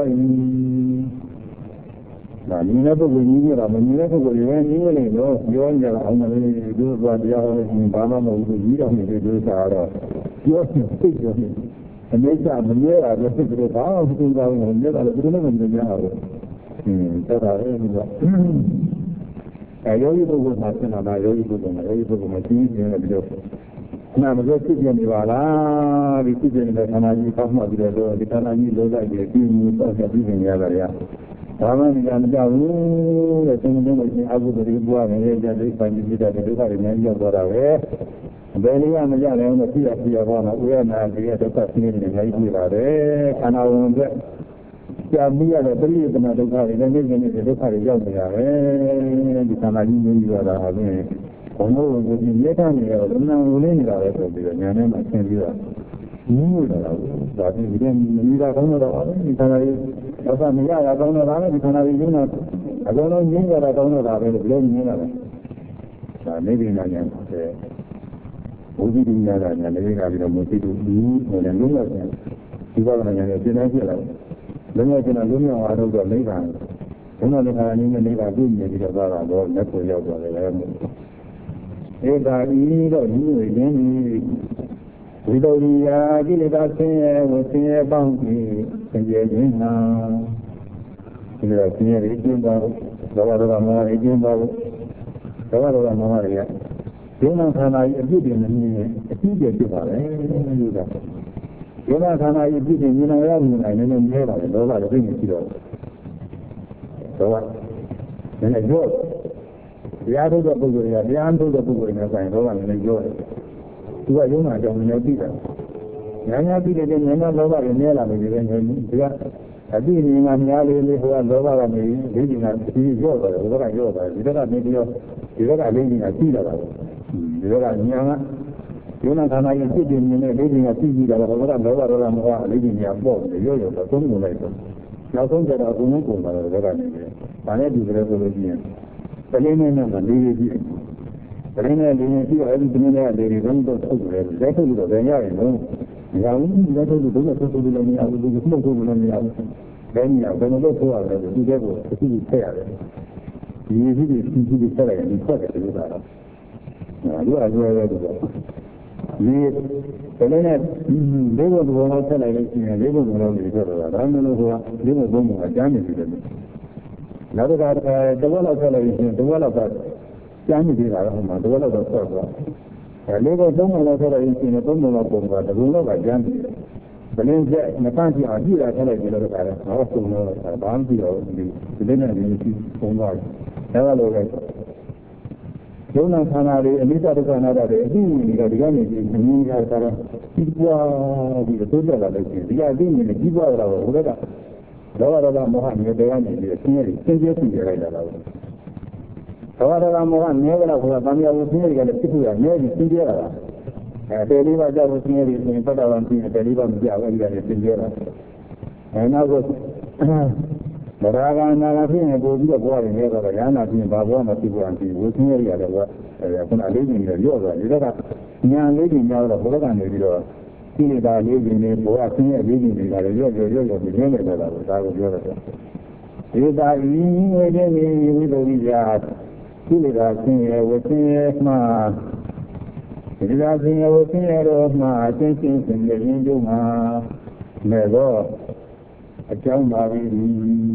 ဒါညီတဲ့ပုဂ္ဂိုလ်ကြီးကမညီတဲ့ပုဂ္ဂိုလ်ရဲ့ညီနေလို့ပြောကြတာအောင်လေဒီဘာတရားဟောရင်ဘာမှမဟုတ်ဘူးကြီးတော်နေတယ်လို့ဆိုတော့ပြောရင်သိကြတယ်အမေကမမြဲတာတော့ဖြစ်တယ်ဘာမှမသိပါဘူးမြဲတာလည်းဘယ်လိုမှမမြဲဘူးသက်သာရဲ့ဒီတော့ယောဂီပုဂ္ဂိုလ်မှာဆင်းလာတာယောဂီပုဂ္ဂိုလ်မှာကြီးနေတယ်ပြီးတော့နာမလို့ဖြစ်နေပါလားဒီဖြစ်နေတဲ့ခန္ဓာကြီးကောက်မှပြီးတော့ဒီခန္ဓာကြီးလောလိုက်ပြီးပြီးမှုတော့ပြီးနေရတာရဘာမှမကြောက်ဘူးတဲ့သင်္ကြန်ကိုရှင်အကုသိုလ်တွေပွားနေတဲ့ကြိုက်ပိုင်းပြီးတဲ့ဒုက္ခတွေနဲ့ရောက်သွားတာပဲဘယ်နည်းမှမကြလည်းမဖြစ်ရပါဘူးဥရနာကြီးရဲ့ဒုက္ခဆင်းရဲတွေအများကြီးပြပါတယ်ခန္ဓာဝင်အတွက်ကြာမိရတဲ့ပရိယတနာဒုက္ခတွေနဲ့နေနေတဲ့ဒုက္ခတွေရောက်နေရတယ်ဒီခန္ဓာကြီးမျိုးကြီးရတာဟာဖြင့်ဘုံတို့ကိုဒီလက်ထနေရတော့နာဝင်နေတာပဲဆိုပြီးတော့ညာထဲမှာဆင်းပြီးတော့ညီးနေတာဒါပြင်ဒီမိသားကောင်းတော့ဒီခန္ဓာကြီးတော့မရရကောင်းတော့လည်းဒီခန္ဓာကြီးရင်းတော့အကုန်လုံးရင်းကြတာကောင်းတော့ပဲလို့ပြောနေရတယ်ဒါနေဒီနာညာတဲ့ဘုရားဒီညာကညာလေးကပြီးတော့မရှိဘူးဒီဟိုလည်းလုံးဝဒီဘာကညာနဲ့ပြင်နေပြလာလုံးဝကျန်လုံးဝအားထုတ်တော့နိဗ္ဗာန်ဘုရားလည်းခါရင်းနဲ့နိဗ္ဗာန်ပြည့်နေပြီးတော့သွားတာတော့လက်ကိုရောက်သွားတယ်လည်းဧတာဤတော့ညီရင်းဝိတ္တရိယာကိလေသာဆင်းရဲဝဆင်းရဲပေါင်းပြီးဆင်းရဲခြင်းနာဒီလိုဆင်းရဲခြင်းပါဘောဓမောဟခြင်းပါဘောဓမောဟရဒီမှာခန္ဓာကြီးအပြည့်တင်နေရင်အပြည့်ကျဖြစ်ပါလေလို့ကဒီမှာခန္ဓာကြီးအပြည့်တင်နေရရင်လည်းနည်းနည်းမြဲပါလေလောဘလည်းသိနေရှိတော့တော့နည်းနည်းရောတရားထုတ်တဲ့ပုဂ္ဂိုလ်တွေကတရားထုတ်တဲ့ပုဂ္ဂိုလ်တွေနဲ့ဆိုင်တော့လည်းနည်းနည်းရောသူကရုံးမှာကြောင်နေပြီးတာညာညာပြီးတဲ့ညာညာလောဘတွေနဲလာနေတယ်ညဒီကအတိအငါများလေးဟိုကလောဘကနေလေးကြီးကဒီရော့တယ်ဟိုကရော့တယ်ဒီကနေပြီးတော့ဒီကလေးကြီးကပြီးလာတာပဲဒီကညာကယုံနာခန္ဓာရဲ့ဖြစ်ခြင်းနဲ့လေးကြီးကပြီးပြီးလာတော့ဟိုကလောဘဒေါသမောဟလေးကြီးများပေါ့တယ်ရော့ရော့တော့သုံးကုန်လိုက်တော့နောက်ဆုံးကြတော့အကုန်လုံးကုန်လာတော့ဒီကနေပြီးဒါနဲ့ဒီကလေးဆိုလို့ရှိရင်ပလင်းနဲ့နဲ့လေးလေးကြီးပလင်းနဲ့လေးလေးကြီးအဲဒီပလင်းနဲ့လေးလေးလုံးတော့ထုတ်တယ်လက်ထုတ်လို့တော့ရရင်လုံးမရဘူးလက်ထုတ်လို့တော့ထုတ်လို့လည်းမရဘူးဒီမှုထုတ်လို့လည်းမရဘူးဘယ်နည်းဘယ်လိုလုပ်ထိုးရတယ်ဒီတဲ့ကိုအစီအစဉ်ထည့်ရတယ်ဒီအစီအစဉ်ထည့်လိုက်ရင်ဒီဆက်တယ်လို့ဆိုတာဒီအရွယ်ရွယ်တော့ဒီပလင်းနဲ့လေးဘုံဘောထည့်လိုက်လို့ရှိရင်လေးဘုံဘောလို့ပြောတာဒါမှမဟုတ်ကလေးဘုံဘုံကအကျမ်းနေတယ်နောက်တစ်ခါတဝက်လောက်ဆက်လိုက်ရင်တဝက်လောက်ကကျမ်းနေသေးတာဟိုမှာတဝက်လောက်တော့ဆက်သွားလေးကိုသုံးလောက်ဆက်လိုက်ရင်သုံးလောက်ပုံကတကူလောက်ကကျမ်းနေဘလင်းချက်မပန်းကြည့်အောင်ကြည့်လာထည့်လိုက်ကြလို့တခါတော့ဟောဆုံးတော့ဘာမှမပြီးတော့ဒီလေးနဲ့ဒီပုံသွားတယ်ဒါကလိုပဲယုံနာခန္ဓာတွေအနိစ္စဒုက္ခအနတ္တတွေအသိဉာဏ်တွေကဒီကနေဒီမြင်ရတာတော့ကြီးပွားပြီးတော့တိုးတက်လာလို့ရှိရင်ဒီအသိဉာဏ်နဲ့ကြီးပွားလာတော့ဟိုကလောဘဒေါသမောဟမြေတွေကနေပြီးဆင်းရဲဆင်းရဲစီရလိုက်တာတော့လောဘဒေါသမောဟနည်းကြတော့ဟိုကသံဃာဝဆင်းရဲတွေကလည်းဖြစ်ဖြစ်ရနည်းပြီးဆင်းရဲလာတာတယ်လေးပါးကြောက်ဆင်းရဲပြီးဆိုရင်ပတ်တော်ပြီးတယ်လေးပါးမကြောက်အဲ့ဒီကလည်းဆင်းရဲလာနောက်ကိုမရာဂနာကဖြစ်ရင်ပို့ပြီးတော့ဘွားရင်လည်းတော့ရဟနာဖြစ်ရင်ဘာဘွားမှဖြစ်ပေါ်အောင်ဒီဝဆင်းရဲတွေကလည်းဘွားခုနလေးကြီးတွေရော့သွားဒီတော့ကညာလေးကြီးများတော့ဘုရားကနေပြီးတော့ဒီနေတာလေးကြီးနေဘွားဆင်းရဲလေးကြီးတွေကလည်းရော့ပြီးရင်းနေကြတာကိုဒါကိုပြောတယ်ဒီသာဤဝိတ္တိဝိတ္တိရာဒီနေတာဆင်းရဲဝဆင်းရဲမှဒီလာဆင်းရဲဝဆင်းရဲတော့မှအချင်းချင်းဆင်းရဲရင်းကျုံမှာမဲ့တော့အကြောင်းပါပြီတဲ့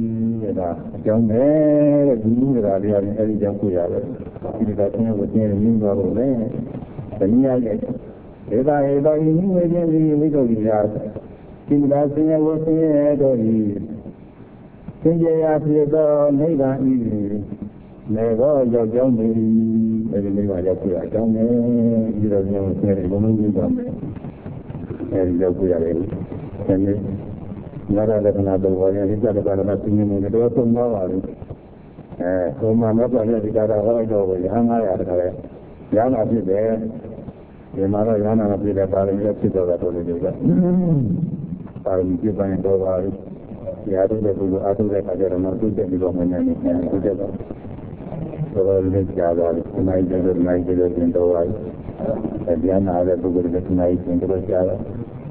နေတာအကြောင်းနဲ့တဲ့ဒီလိုရာလေးရတယ်အဲဒီကြောင့်ကိုရတယ်ဒီကချင်းကိုချင်းရင်းသွားလို့လေတနည်းအားဖြင့်ဒေတာဟေတော်ဤဝိခြင်းဒီဝိသုဒ္ဓိရာသင်္သာဆင်းရဲဝဆင်းရဲတို့ဤသင်္ကြရာဖြစ်သောနိဗ္ဗာန်ဤလေတော့ရောက်ကြောင်းသည်အဲဒီနိဗ္ဗာန်ရောက်ပြအကြောင်းနဲ့ဒီလိုမျိုးဆင်းရဲဘုံလုံးကြီးပါအဲဒီရောက်ပြရတယ်ဒီနေ့နာရလက္ခဏာတော့ဘာလဲဒီကတည်းကလည်းသိနေတယ်တော့သုံးပါပါလို့ဟိုမှာမဟုတ်တဲ့ဒီကတော့ဟောတော့ရဟန်း900တခါလဲရဟန်းအဖြစ်တယ်ဒီမှာတော့ရဟန်းအဖြစ်တယ်ပါရမီဖြစ်တော့တာတို့လေကပါရမီပြပိုင်းတော့ပါလို့ရာတို့တဲ့ပုဂ္ဂိုလ်အားထုတ်တဲ့အခါကျတော့သူ့တက်ပြီးတော့မနေနဲ့သူ့တက်တော့တော်လေးကြာသွားတယ်။နိုင်တယ်နိုင်တယ်တင်တော့ပါဘူး။ဉာဏ်နာတဲ့ပုဂ္ဂိုလ်ကနိုင်တင်တော့ကြာတော့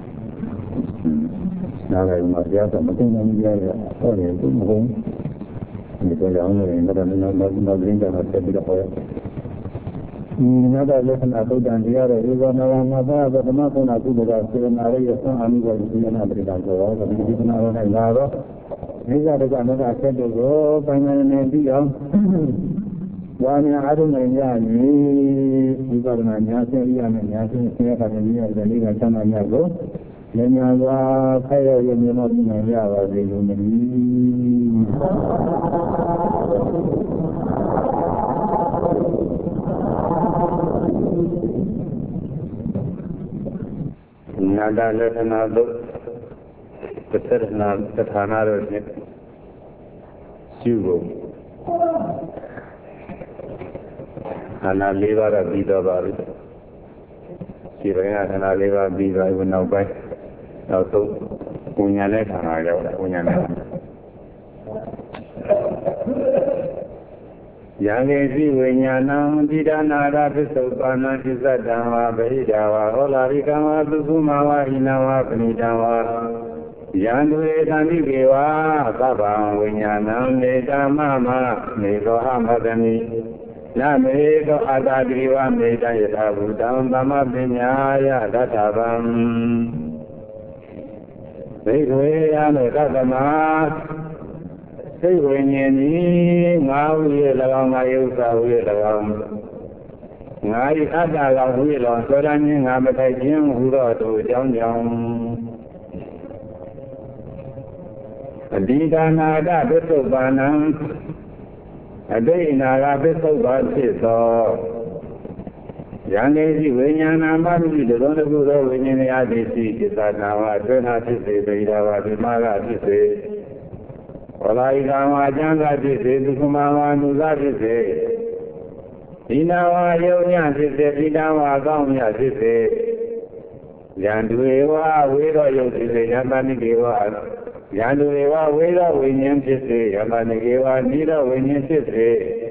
နားလည်းမပြောတော့မသိနိုင်ကြရ။ဟောတယ်သူမဟုတ်။ဒီတော့ကြောင့်လည်းတော့နောက်ရင်းကတော့တက်ပြီးတော့ဟောရတယ်။နာတော့လက္ခဏာသုတ်တန်တရားရဲ့ဧဝနာဝနာသာဗဓမ္မကုဏကုသကစေနာရဲ့သံအာမိကိုဒီနာပရိဒါဆိုတော့ဒီဒီနာရောနဲ့လာတော့မိစ္ဆာတက္ကမကဆက်တို့ကိုပိုင်ပိုင်နေပြီးအောင်ဝါညာအားထုတ်နိုင်ရပြီဒီပါဒနာညာဆင်းရမယ်ညာဆင်းဆင်းရတာလည်းရတဲ့လေးကသံဃာများကိုဉာဏ်ညာစွာခိုက်ရရမြင်လို့နိုင်ရပါစေလို့မြည်နာတလက္ခဏာတို့ပဋ္ဌာနာသဌာနာတို့ဖြင့်ရှိဖို့ခန္ဓာ၄ပါးကပြီးတော့ပါပြီဒီပိုင်းကခန္ဓာ၄ပါးပြီးသွားပြီနောက်ပိုင်းနောက်ဆုံးဝိညာဉ်နဲ့ခန္ဓာရောက်တယ်ဝိညာဉ်နဲ့ယံကေစီဝိညာဏံပိဒနာရပစ္စုပ္ပန္နသစ္တံဝါဗဟိတဝါဟောလာရိကံဝါသုစုမဝါဟိနဝါပဏိတံဝါယံတွေသံတိကေဝါသဗ္ဗံဝိညာဏံနေတမမနေသောဟမသမိနမေသောအတ္တတိဝမေတယထာဘူတံသမပညာယသတ္တဗံဒိဋ္ဌေယမေသတ္တမစိတ်ဝိညာဉ်ဤငါဟု၍၎င်းငါယုစာဟု၍၎င်းငါ၏အတ္တကောင်ဟု၍၎င်းသောရခြင်းငါမထိုက်ခြင်းဟူသောသူအကြောင်းကြောင့်အဒီဒါနာတပစ္စုပ္ပန္နံအတိတ်နာဂပစ္စုပ္ပန်ဖြစ်သောယံကေစီဝိညာဏမမိတသောတခုသောဝိညာဉ်ရာတိစီသစ္စာနာဝအတွင်းနာဖြစ်စေပိဒါဝဒီမာကဖြစ်စေဝလာယိကဝါကျမ်းသာဖြစ်စေသုခမဝါနုဇဖြစ်စေဒီနာဝါယုံညဖြစ်စေဒီနာဝါကောင်းမြဖြစ်စေယံတွေဝါဝေသောယုတ်ဖြစ်စေယံတဏိကေဝါယံတွေဝါဝေသောဝိညာဉ်ဖြစ်စေယံတဏိကေဝါနိသောဝိညာဉ်ဖြစ်စေ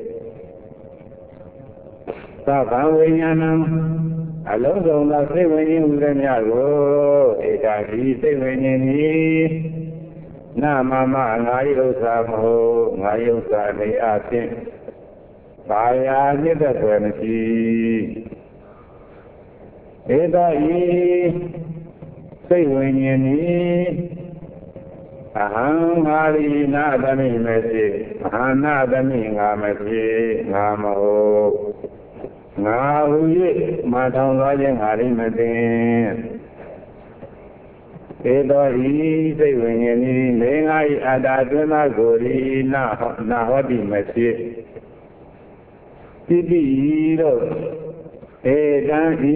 သဗ္ဗံဝိညာဏံအလုံးစုံသောစိတ်ဝိညာဉ်ဟူသည်များကိုဧတာဒီစိတ်ဝိညာဉ်သည်နာမမငါယုဥစ္စာမဟုတ်ငါယုဥစ္စာနေအချင်းဘာယာညစ်တဲ့ဆွေမရှိဧတာဤစိတ်ဝိညာဉ်သည်အဟံငါရိနာသမိမေတိအဟံနာသမိငါမဖြစ်ငါမဟုတ်ငါဟူ၍မထောင်သွားခြင်းငါရိမသိဧတောဤစိတ်ဝိညာဉ်သည်လေငါ၏အတ္တအတွင်းသားကိုရိနာဟောတိမဖြစ်တိတိတို့ဧတံဤ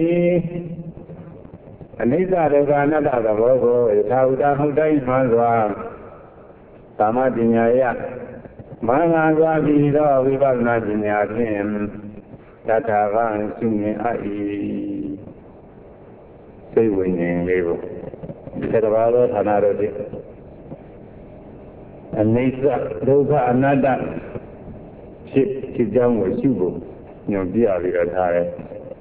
အနိစ္စဒုက္ခအနတ္တသဘောကိုသာဝတ္တဟုတ်တိုင်းမှန်စွာသမပညာယမင်္ဂစွာပြီးသောဝိပဿနာပညာဖြင့်တထာဗံရှုမြင်အပ်၏စိတ်ဝိညာဉ်လေးကိုဒီတစ်ပါးသောဌာနတို့ဖြင့်အနိစ္စဒုက္ခအနတ္တဖြစ်ကြောင်းကိုရှုဖို့ညွှန်ပြပြီးတော့ထားတယ်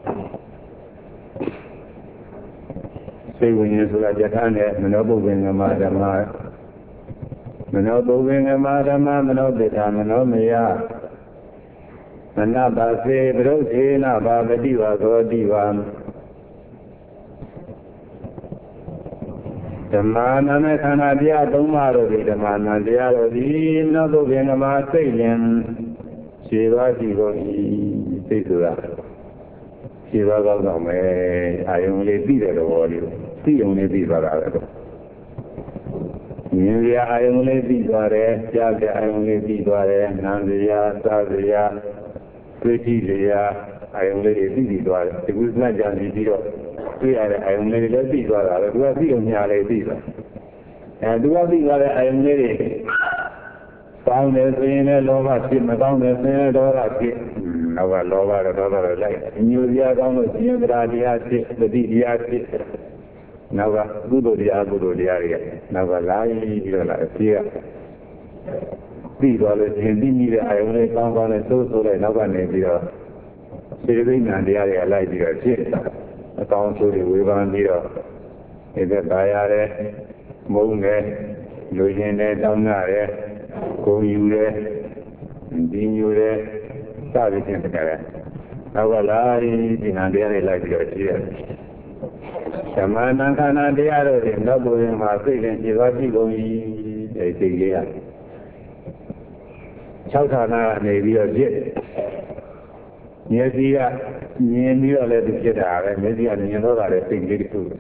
စိတ်ဝိညာဉ်ဆိုတာယထာနဲ့မနောပုပ္ပင်္ဂမဓမ္မမနောပုပ္ပင်္ဂမဓမ္မမနောတေထာမနောမယမနပါစေပရုသေနဘာပတိဝါသောတိဝါ Dhamana Kanadia Domaro, Dhamana Diaro, Nado Venama Sailin, Shiva Digo, Situra. Shiva Gome, I only be there over you. See only be there. India, I only be there, Jaga, I only be there, Nandia, Savia, Pretty Dia, I only be there. It was not Jan Dio. I only let be there, do I be on Yale? And do I be there? I only found as in a lower ship, found as in a dollar ship. Our lower a dollar like New Year, the DDR. Now, Gudodia, now a lie, here. These are the Hindi, I only found on a social and other name. Saving and the area like the ship. A council we want here. In the Bayare, Monge, Lujene, Downare, Coyure, Dinure, Savage in the area. Now a lie in the area like the ship. Shamana Kana de Arrow, Nabu in Market and Jivati Gomi, a Tigaya. Chautana may be a jet. Near the let the jet out, and maybe I know that I think it too.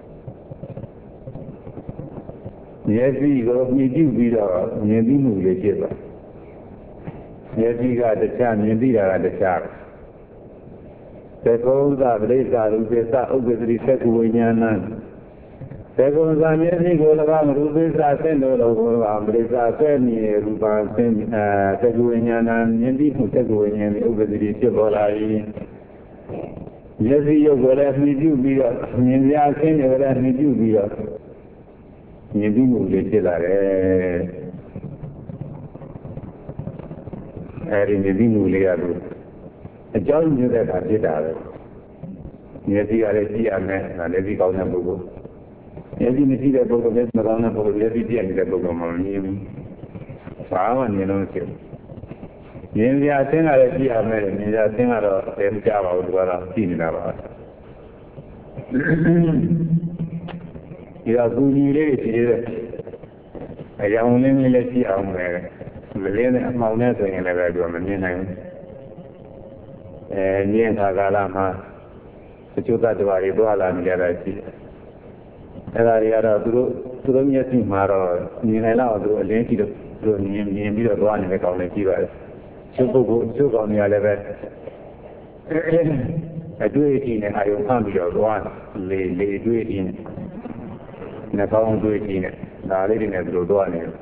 Yes, we go, we do be the Nabinu, the Jiva. Yes, we got the chance, indeed, at the shark. The goals are raised out of the Sequinian. Seconds are nearly go around Rubis are sent over Brisa Seni, Ruban Sequinian and indeed Sequinian over the Chibolari. Yes, you will let me do be up. In the Arkin, you will let me do be up. You do the Chilare. In the Vinulia. A joint knew that I did out. Near the Areti and every corner book. Every material book of this Madonna book, every day in the book of Monium. Farm, you know, in the Athena Areti, I met in the Athena of M. Java, what I've seen in our. You are good related. I only let you out there. The Mount in a regular. And Tagalama, the Chuka Duala and Yarati. And I had a to the Yatim Maro, Nina, to a lady to near the one in the community. Chuka on the level. I do it in a high country of one, lay do it in a pound do it in it, now living at Rodone.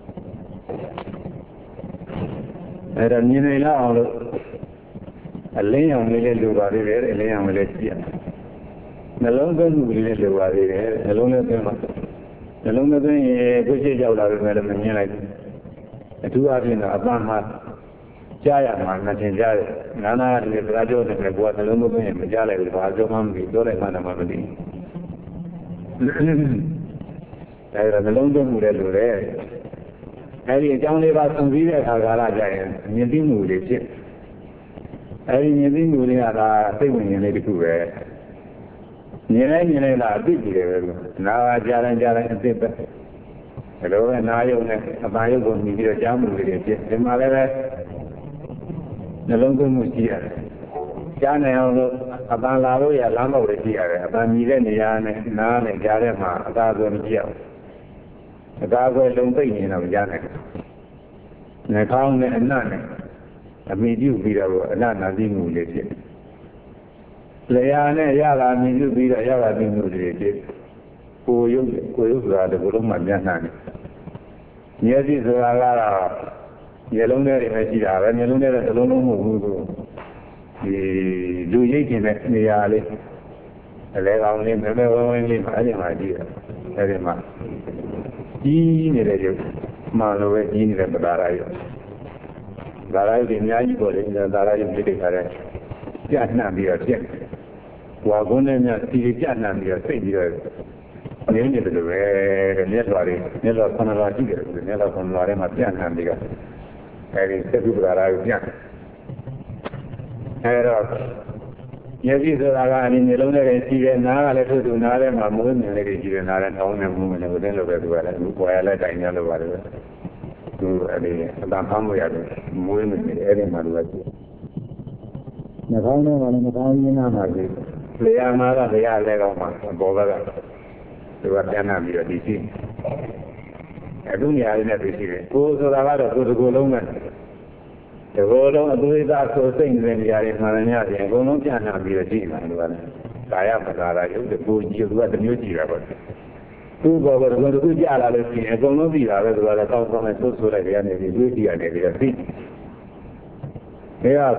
And a Nina. A lay on the Luvari, a lay on Malaysia. The longer we live Luvari, the longer the longer the British out of Madame, the 2 hours in Abama, Jaya, Martin Jaya, Nana, the Radio, and the Guadalupe, and Majala with Vazomam, Victoria, Manamadi. The longer we live there. I only about some video Hagara, and you didn't move it. I didn't know that I think when you need to do it. You know, big now I jar and tip. Hello, and I own a bio will be a jam with it. In my letter, the longer Musia. Jana about Lavoya Lama with here, about Millennian, Nan and Jarema, about Gomia. About where don't think in of Janet. And I found none. I made you be a Nana Dimu. Layane Yala made you be a Yala Dimu. Who you are the Buruma. Near this Yellow and Yellow at the Lono, the Luigi Niali. I lay only remember only my idea. Very much. He needed Malo in the Barayo. Barayo in Yaji, in the Barayo Military. Jana be a check. Wagona, Jana be a figure. Nearly the way, never Panaraji, never from Lorema Pianandiga. I will say to Barayo. မျက်စိဆိုတာကအနည်းလုံးနဲ့ရှိတယ်နားကလည်းသူ့နားထဲမှာမွေးမြင်လေးတွေရှိတယ်နားထဲတောင်းနေမှုနဲ့ဦးသိန်းလိုပဲသူကလည်းသူပေါ်ရလိုက်တိုင်ရလို့ပါတယ်သူအဲ့ဒီအတန်ဖမ်းလို့ရတယ်မွေးမြင်တယ်အဲ့ဒီမှာသူကနှာခေါင်းထဲမှာလည်းနှာခေါင်းရင်းနာမှာရှိလေယာမှာကလေယာလဲကောင်းမှာပေါ်ဘက်ကသူကပြန်လာပြီးတော့ဒီရှိအခုနေရာလေးနဲ့သိရှိတယ်ကိုယ်ဆိုတာကတော့ကိုယ်တစ်ကိုယ်လုံးပဲဒီလိုလုံးအသွေးသားဆိုစိတ်နေတဲ့နေရာတွေမှန်တယ်များတယ်အကုန်လုံးပြန်လာပြီးတော့ကြည့်မှလို့ကလည်းကာယပဒါရရုပ်တကူကြည့်သူကတစ်မျိုးကြည့်တာပေါ့သူ့ဘောကတကူကြလာလို့ရှိရင်အကုန်လုံးပြီးတာပဲသူကလည်းတောင်းဆောင်နဲ့ဆိုးဆိုးလိုက်ရနေပြီးတွေးကြည့်ရတယ်ပြီးတော့သိဒါက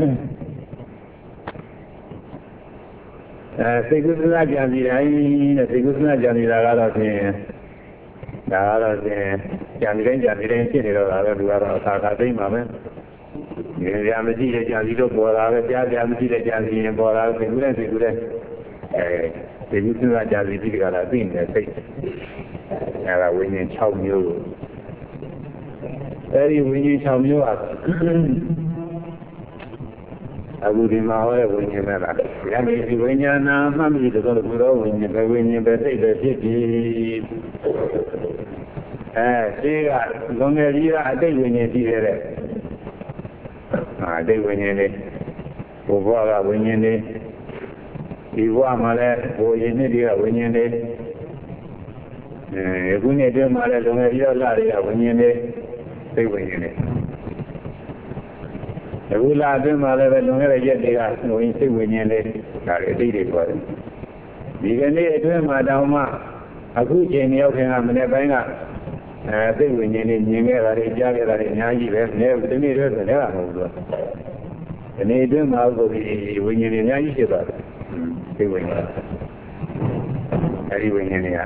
စိတ်ကုသနာကြံစီတိုင်းတဲ့စိတ်ကုသနာကြံစီတာကတော့ဖြင့်ဒါကတော့ဖြင့်ကြံစီတိုင်းဖြစ်နေတော့တာပဲသူကတော့အခါခါသိမ့်ပါမယ်ဒီကြံမရှိတဲ့ကြံစီတော့ပေါ်လာပဲကြားကြံမရှိတဲ့ကြံစီရင်ပေါ်လာစိတ်ကူးတဲ့စိတ်ကုသနာကြံစီပြီးကြတာသိနေစိတ်အဲဒါဝိညာဉ်6မျိုးအဲဒီဝိညာဉ်6မျိုးကအခုဒီမှာဟောတဲ့ဝိညာဉ်နဲ့လားယနေ့ဒီဝိညာဏမှတ်မိတော့ဘုရောဝိညာဉ်ပဲဝိညာဉ်ပဲစိတ်ပဲဖြစ်ပြီးရှိကလွန်ငယ်ကြီးကအတိတ်ဝိညာဉ်ရှိတဲ့အတိတ်ဝိညာဉ်လေးဘုရားကဝိညာဉ်လေးဒီဘဝမှာလည်းဘိုးရင်နှစ်တွေကဝိညာဉ်လေးအခုနေ့တည်းမှာလည်းလွန်ငယ်ကြီးတော့လာတဲ့ဝိညာဉ်လေးစိတ်ဝိညာဉ်လေးအခုလာအတွင်းမှာလည်းပဲလွန်ခဲ့တဲ့ရက်တွေကဝင်စိတ်ဝိညာဉ်လေးဒါတွေအတိတ်တွေပေါ်တယ်ဒီကနေ့အတွင်းမှာတောင်မှအခုချိန်ရောက်ခင်ကမနေ့ပိုင်းကစိတ်ဝိညာဉ်လေးမြင်ခဲ့တာတွေကြားခဲ့တာတွေအများကြီးပဲဒီနေ့တော့လည်းမဟုတ်ဘူးဒီနေ့အတွင်းမှာကိုဒီဝိညာဉ်တွေအများကြီးဖြစ်သွားတယ်စိတ်ဝိညာဉ်အဲဒီဝိညာဉ်တွေ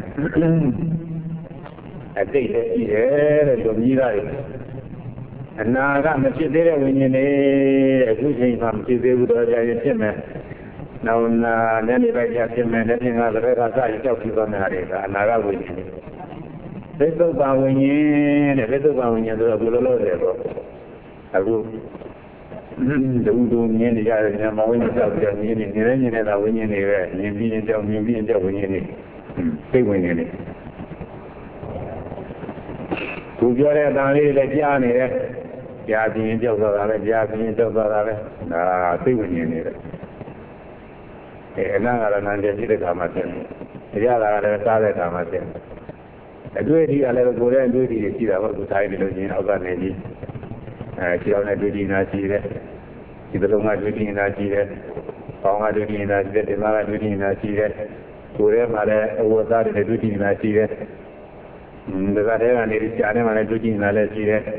ကအတိတ်လည်းရှိတယ်တဲ့လူကြီးသားတွေအနာကမဖြစ်သေးတဲ့ဝိညာဉ်တွေအခုချိန်မှမဖြစ်သေးဘူးတော့ကြာရင်ဖြစ်မယ်။နောက်ညနေပိုင်းကျဖြစ်မယ်။လက်ပြင်ကလည်းကစရင်ကြောက်ပြီးသွားနေတာတွေကအနာကဝိညာဉ်တွေ။သစ္စုပ္ပန်ဝိညာဉ်တဲ့သစ္စုပ္ပန်ဝိညာဉ်ဆိုတော့ဘယ်လိုလုပ်လဲပေါ့။အခုဒုမြင်နေကြတယ်ညမဝိညာဉ်ကြောက်ပြီးမြင်နေတာဝိညာဉ်တွေပဲမြင်ပြီးရင်ကြောက်မြင်ပြီးရင်ကြောက်ဝိညာဉ်တွေစိတ်ဝိညာဉ်တွေသူပြောတဲ့အတန်လေးလည်းကြားနေတယ်ကြားပြီးရင်ကြောက်သွားတာပဲကြားပြီးရင်ကြောက်သွားတာပဲဒါသိဝိညာဉ်နေတယ်အနာကလည်းနာကျင်တဲ့ခါမှဖြစ်တယ်တရားကလည်းစားတဲ့ခါမှဖြစ်တယ်အတွေ့အထိကလည်းကိုယ်ရဲ့အတွေ့အထိရှိတာပေါ့သူတိုင်းနေလို့ချင်းအောက်ကနေပြီးခြေတော်နဲ့တွေ့ထိနာရှိတယ်ဒီလိုမှတွေ့ထိနာရှိတယ်ပေါင်းကတွေ့ထိနာရှိတယ်ဒီမှာကတွေ့ထိနာရှိတယ်ကိုယ်ရဲ့မှာလည်းအဝတ်သားတွေတွေ့ထိနာရှိတယ်ဒါကတည်းကနေကြားထဲမှာလည်းတွေ့ကြည့်နေတာလည်းရှိတယ်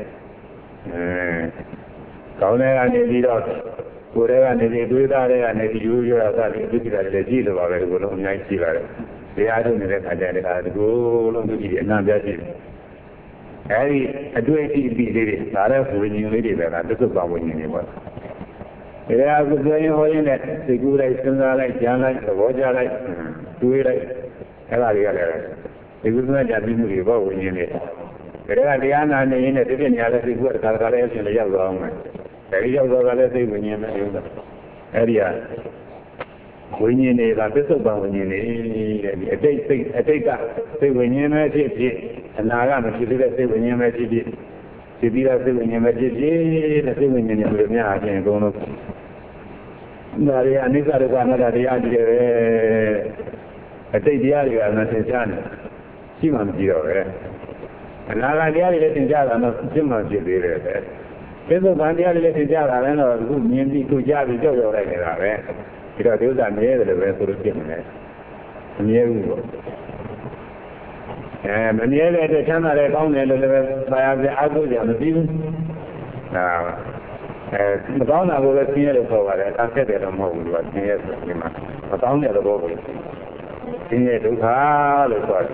ကောင်းတဲ့ကနေပြီးတော့ကိုယ်ထဲကနေပြီးတွေးသားတဲ့ကနေပြီးရိုးရိုးသားပြီးတွေ့ကြည့်တာလည်းကြည့်လို့ပါပဲဒီလိုလုံးအများကြီးရှိပါတယ်တရားထုတ်နေတဲ့ခါကျတဲ့အခါဒီလိုလုံးတွေ့ကြည့်အနံ့ပြရှိတယ်အဲဒီအတွေ့အထိအပြီးလေးတွေဒါလည်းဝိညာဉ်လေးတွေပဲလားသစ္စာဝိညာဉ်တွေပေါ့ဒါကကိုယ်ရင်ဟောရင်းနဲ့သိကူလိုက်စဉ်းစားလိုက်ကြားလိုက်သဘောကျလိုက်တွေးလိုက်အဲ့ဒါတွေကလည်းဒီကုသနာကြပြီးမှုတွေပေါ့ဝိညာဉ်တွေဒါကတရားနာနေရင်ဒီပြညာလည်းသိကူတစ်ခါတစ်ခါလည်းအရှင်လည်းရောက်သွားအောင်မယ်အဲဒီရောက်သွားတာလည်းသိဝိညာဉ်ပဲလို့အဲဒီကဝိညာဉ်တွေကပစ္စုပန်ဝိညာဉ်တွေတဲ့အတိတ်ကသိဝိညာဉ်ပဲဖြစ်ဖြစ်အနာကမဖြစ်သေးတဲ့သိဝိညာဉ်ပဲဖြစ်ဖြစ်ဒီပြီးတော့သိဝိညာဉ်ပဲဖြစ်ဖြစ်တဲ့သိဝိညာဉ်တွေဘယ်များအချင်းအကုန်လုံးဒါတွေအနိစ္စဒုက္ခအနတ္တတရားကြီးတွေပဲအတိတ်တရားတွေကလည်းသင်ကြားနေရှိမှမကြည့်တော့ပဲအနာဂတ်တရားတွေလည်းသင်ကြားတာတော့ဖြစ်မှဖြစ်သေးတယ်ပဲပိဿဗံတရားတွေလည်းသင်ကြားတာလည်းတော့အခုမြင်ပြီးခုကြားပြီးကြောက်ရောက်လိုက်နေတာပဲဒီတော့ဒီဥစ္စာမြဲတယ်လို့ပဲဆိုလို့ဖြစ်နေတယ်မမြဲဘူးပေါ့မမြဲတဲ့အတွက်ချမ်းသာတဲ့ကောင်းတယ်လို့လည်းသာယာပြအားကိုးကြမပြီးဘူးမကောင်းတာကိုလည်းသိရလို့ခေါ်ပါတယ်အတတ်တယ်တော့မဟုတ်ဘူးသူကသိရဆိုဒီမှာမကောင်းတဲ့သဘောကိုသိရဒုက္ခလို့ခေါ်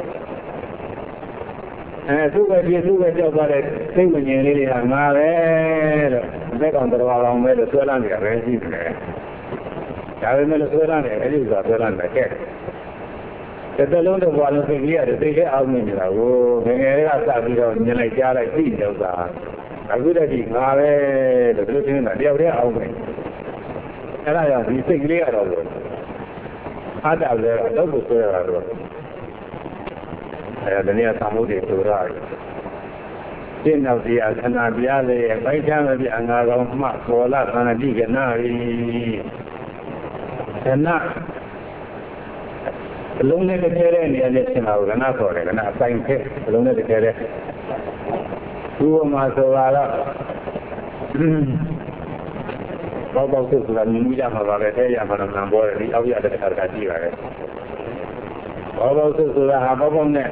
တယ်သူ့ပဲပြည့်သူ့ပဲကြောက်သွားတဲ့စိတ်ဝိညာဉ်လေးတွေကငါပဲလို့အသက်ကောင်တော်ကောင်ပဲလို့ဆွဲလန်းနေတာပဲရှိတယ်ဒါပေမဲ့လို့ဆွဲလန်းတယ်အဲ့ဒီဥစ္စာဆွဲလန်းတယ်ကဲတစ်သက်လုံးတော့ဘွားလုံးသိကြရတယ်သိခဲ့အောင်နေတာကိုငယ်ငယ်လေးကစပြီးတော့မြင်လိုက်ကြားလိုက်သိတဲ့ဥစ္စာအခုတည်းကငါပဲလို့သူထင်တာတယောက်တည်းအောင်ပဲအဲ့ဒါကြောင့်ဒီစိတ်ကလေးကတော့အားတာလည်းတော့ကိုဆွဲရတာတော့အဲ့ဒါတည်းကသံမှုတွေဆိုရတယ်ရှင်းနောက်တရားခဏပြားလေပိုက်ချမ်းမပြအငါကောင်မှပေါ်လာသန္တိကနာရီခဏအလုံးနဲ့တကယ်တဲ့နေရာနဲ့ရှင်းတာကိုကဏခေါ်တယ်ကဏအဆိုင်ဖက်အလုံးနဲ့တကယ်တဲ့သူ့မှာဆိုတာတော့ဘောစုဆိုတာမြင်မှုရမှာပါပဲတဲ့ရမှာတော့နံပေါ်တယ်ဒီအောက်ရတဲ့ခါကြည့်ပါလေဘောစုဆိုတာဟာဘောနဲ့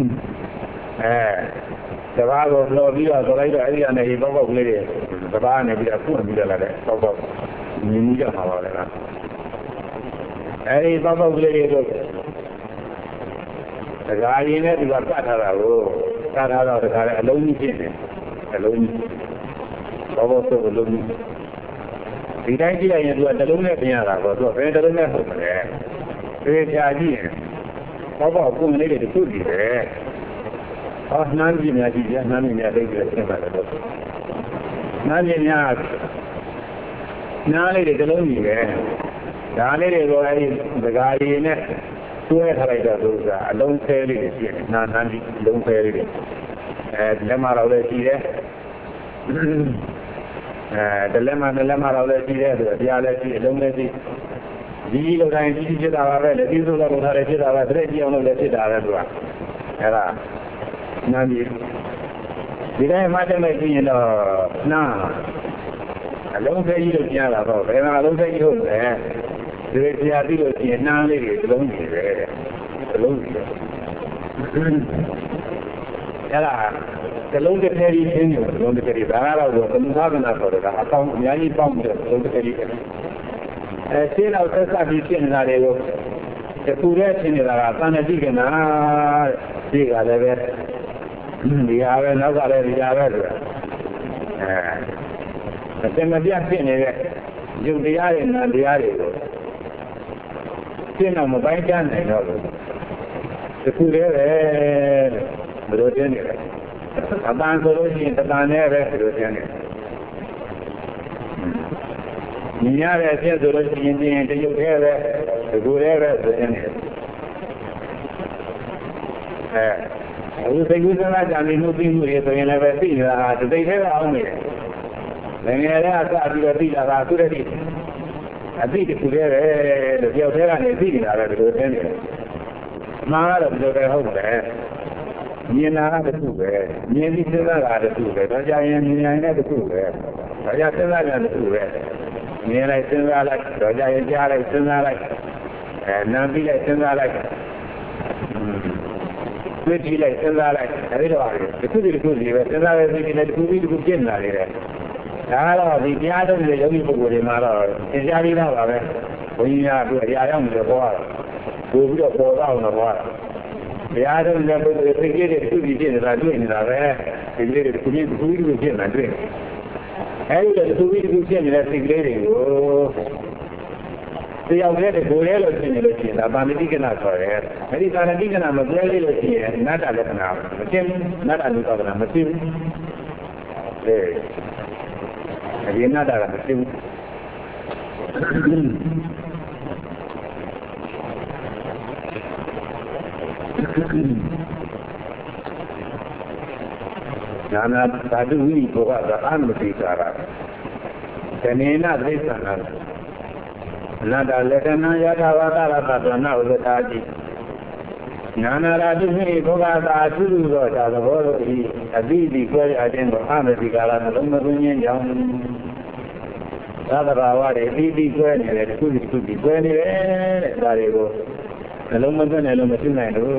တဘာကိုလော်ပြီးတော့ဆိုလိုက်တော့အဲ့ဒီကနေဘောကလေးတွေတဘာနဲ့ပြီးတော့ဖွင့်ပြီးတော့လာတဲ့ဘောမြင်မှုရမှာပါလေလားအဲ့ဒီဘောကလေးတွေကိုတခါရင်နဲ့သူကကတ်ထားတာကိုကတ်ထားတော့တခါလည်းအလုံးကြီးဖြစ်နေအလုံးကြီးဘောစုအလုံးကြီးဒီတိုင်းကြည့်လိုက်ရင်သူကတလုံးနဲ့ပြင်ရတာပေါ့သူကဘယ်တလုံးနဲ့ဟုတ်မလဲသေချာကြည့်ရင်ဘောကုန်းလေးတွေသူ့ကြည့်တယ်နှမ်းပြင်းများကြည့်ကြနှမ်းပြင်းများသိပြီးတော့ရှင်းပါတယ်တော့နှမ်းပြင်းများနားလေးတွေတလုံးကြီးပဲဒါလေးတွေကိုအဲဒီဒကာရီနဲ့တွဲထားလိုက်တော့သူကအလုံးဆဲလေးတွေရှိတယ်နှမ်းပြီးလုံးဆဲလေးတွေလက်မတော်လည်းရှိတယ်တလက်မတော့လည်းရှိတယ်သူတရားလည်းရှိအလုံးလည်းရှိဒီလိုတိုင်းကြီးဖြစ်တာပါပဲလက်ပြီးဆိုတော့ထားတယ်ဖြစ်တာပါတရက်ကြည့်အောင်လို့လည်းဖြစ်တာပဲသူကအဲ့ဒါနားပြီးဒီတိုင်းမှတ်တယ်လို့ကြည့်ရင်တော့နားအလုံးသေးကြီးလို့ကြားတာတော့ဘယ်မှာအလုံးသေးကြီးဟုတ်လဲဒီတရားပြီးလို့ရှိရင်နားလေးတွေအလုံးကြီးပဲအလုံးကြီးအဲ့ဒါကလုံးတစ်ထည်ကြီးချင်းမျိုးလုံးတစ်ထည်ကြီးဒါကတော့သမုသနာဆိုတာကအကောင်းအများကြီးပေါင်းတယ်လုံးတစ်ထည်ကြီးရှင်းတော့သက်သက်ပြီးရှင်းနေတာတွေကိုအခုတည်းရှင်းနေတာကသန္တိကနာဒီကလည်းပဲဒီဟာပဲနောက်ကလည်းဒီဟာပဲဆိုတာအစမပြတ်ဖြစ်နေတဲ့ယုတ်တရားတွေနာတရားတွေကိုရှင်းတော့မပိုင်းခြားနိုင်တော့ဘူးအခုတည်းပဲဘယ်လိုရှင်းနေလဲအတန်ဆိုလို့ရှိရင်တန်နဲ့ပဲဘယ်လိုရှင်းနေမြင်ရတဲ့အဖြစ်ဆိုလို့ရှိရင်တရုတ်သေးပဲဒီကိုယ်သေးပဲဆိုရင်အခုစိတ်ကူးစဉ်းစားကြံနေမှုသိမှုတွေဆိုရင်လည်းပဲသိနေတာဟာဒီသိသေးပဲအောင်နေတယ်။ငယ်ငယ်လေးကစပြီးတော့သိတာကအခုတည်းအသိတခုသေးပဲလို့တယောက်သေးကနေသိနေတာပဲဒီလိုသိနေတယ်။အမှန်ကတော့ဒီလိုပဲဟုတ်တယ်။မြင်တာကတခုပဲမြင်ပြီးစဉ်းစားတာတခုပဲတော့ကြာရင်မြင်နိုင်တဲ့တခုပဲဒါကြစဉ်းစားကြတခုပဲမြင်လိုက်စဉ်းစားလိုက်တော့ကြာရင်ကြားလိုက်စဉ်းစားလိုက်နားပြီးလိုက်စဉ်းစားလိုက်တွေ့ကြည့်လိုက်စဉ်းစားလိုက်အဲဒီတော့တခုတခုစီပဲစဉ်းစားရစီနဲ့တခုပြီးတခုပြင့်လာနေတယ်ဒါကတော့ဒီတရားထုတ်တဲ့ယောဂီပုဂ္ဂိုလ်တွေမှာတော့သင်ကြားပြီးတော့ပါပဲဘုန်းကြီးများသူအရာရောက်နေတော့ပေါ်တော့ပို့ပြီးတော့ပေါ်တော့တော့ပေါ်တော့တရားထုတ်တဲ့ပုဂ္ဂိုလ်တွေသိကြတဲ့တခုပြီးပြင့်နေတာတွေ့နေတာပဲဒီလေးတွေတခုပြီးတခုပြီးပြင့်လာတွေ့အဲဒီတော့တခုပြီးတခုပြင့်နေတဲ့စိတ်ကလေးတွေကိုတရားဝင်တဲ့ကိုယ်ရဲလို့ရှင်းနေလို့ရှိရင်ဒါပါဏိတိကနာခေါ်တယ်။အဲဒီပါဏိတိကနာမပြောလေးလို့ရှိရင်နတ္တလက္ခဏာမရှင်းဘူး။နတ္တလူသောကနာမရှင်းဘူး။အဲဒီနတ္တကမရှင်းဘူး။နာနာသာဓုဝိဘောကသာအနုတိကာရ။တဏှိနသိသနာအနတ္တလက္ခဏာယထာဝတရသတ္တနာဥဒ္ဒါတိနာနာရာတုဟိဘောဂသာအထုသောသာသဘောတို့ဤအတိတိကွဲအခြင်းကိုအမတိကာလနှလုံးမသွင်းခြင်းကြောင့်သာသဘာဝတွေအတိတိကွဲနေတယ်တစ်ခုတစ်ခုပြီးကွဲနေတယ်တဲ့ဒါတွေကိုနှလုံးမသွင်းနိုင်လို့မသိနိုင်ဘူး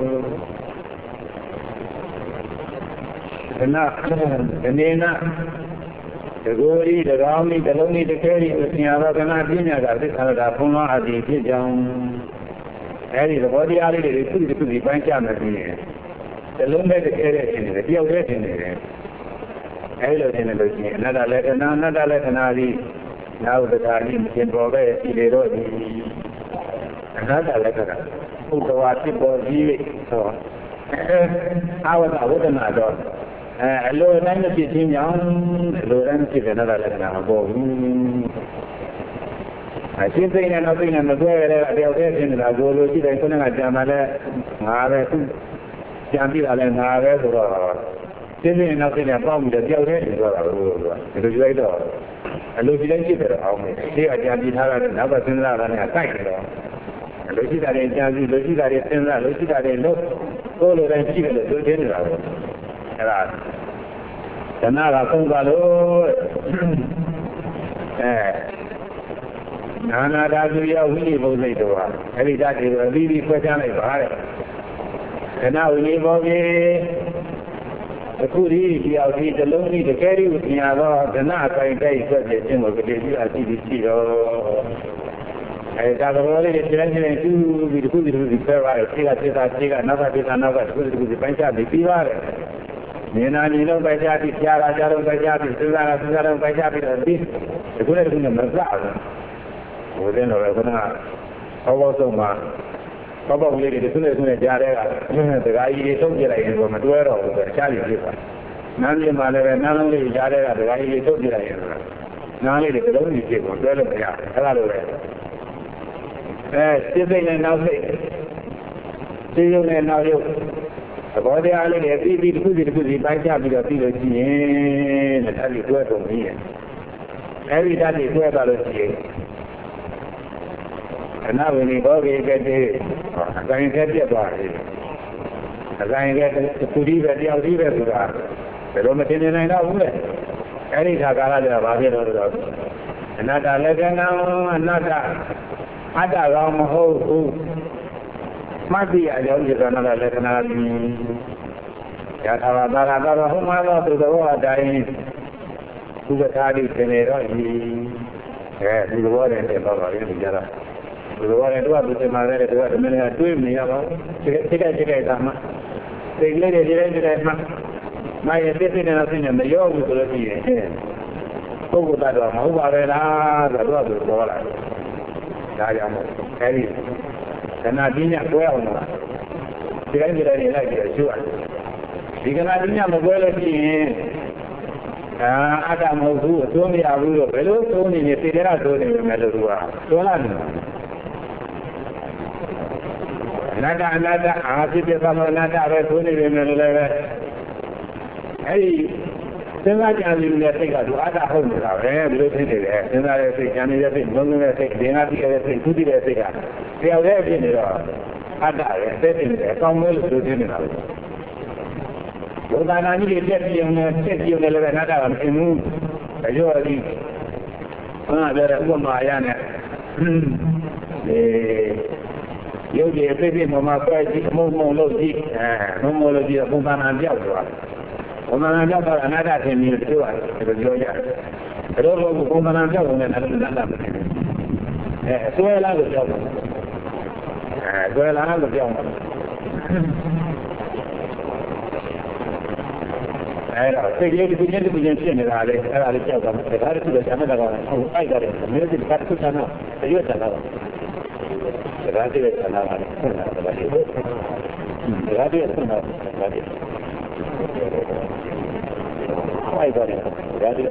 ခဏအနေနာတကူရီတကောင်းဤတလုံးဤတခဲဤအစဉ်အသောကနာပညာကသစ္စာတာဘုံတော်အသည်ဖြစ်ကြောင်းအဲဒီသဘောတရားလေးတွေသူ့တစ်ခုစီပိုင်းခြားမယ်ဆိုရင်တလုံးနဲ့တခဲတဲ့ရှင်နေတယ်တယောက်တည်းရှင်နေတယ်အဲဒီလိုရှင်နေလို့ရှိရင်အနတ္တလက္ခဏာအနတ္တလက္ခဏာသည်နာဥဒ္ဒါတိမရှင်ပေါ်ပဲရှိလေတော့ဒီအနတ္တလက္ခဏာဘုဒ္ဓဝါဖြစ်ပေါ်ကြီးဆိုအာဝတ္တဝဒနာတော့အလိုတိုင်းမဖြစ်ခြင်းကြောင့်အလိုတိုင်းဖြစ်တဲ့နတ္တလက္ခဏာမပေါ်ဘူး I think they are nothing and the way they are in the Goloji, they couldn't have Jamala, Mare, Jambi, and Mare, or simply nothing about the Jalre, it is later. I look at it, here I can have another thing and attack it. I look at it, look at it, and look at it, look, all of them people to general. And now I come Nana Dazuya, we will later. Every day, really question about it. And now we live over the foodie, the lonely, the carry with me, the not I say, such a thing of the CDC. I got already challenging to be the food to the fair. I take another food to the Pancha, the fever. Nino by Japi, Jaro by Japi, Suzana by Japi, and this, the good in the Mazar. Within a regular, also, probably the students in the Jara, the guy is so good from a door of the Charlie River. None of my not only Jara, the guy is so good. Not only the only people, well, they are. Still in nothing. Still in nothing. About the island, every bit good, by Japi, the people and tell you where from here. Every time you go about it. And now when you go get it, I'm going to get it about it. I'm going to get the food at the Aldiva to that. The Romatin and I know it. Any Takara about it or another legend now, another long whole. Might be I don't get another legend. Yatara, whom I love to the world dying to the Tadi Tenero. Yes, the word and the Baba in the the one I do have to say my very good, and many are doing me about it. They let it my opinion and opinion, the young will be here. Who that one, who are the brother of all I carry. And I didn't well. The end of the like sure. You cannot be a well Adam who told me I will fellow, told me if they are told him Meladua. Another, I see the summer, another, only women. Hey, then I can live in the thing to other homes. I have looked at it, and I say, and I think, no, I think, they not together, to the Africa. They are there in it all. I said, come well to dinner. But I need to get you another in moon. I usually, there are one Mariana. You'll be a baby, Mamma, Momology, Momology of Umana Java. Umana Java, another 10 years to us, because you're young. I don't know Umana Java, and I don't know. So I love the Java. Well, I love the Java. I think you begin to begin seeing it. I tell them, the Paris is another. I got it. The music got to turn up. The US another. The radio is another. The radio is another. I got it. The radio.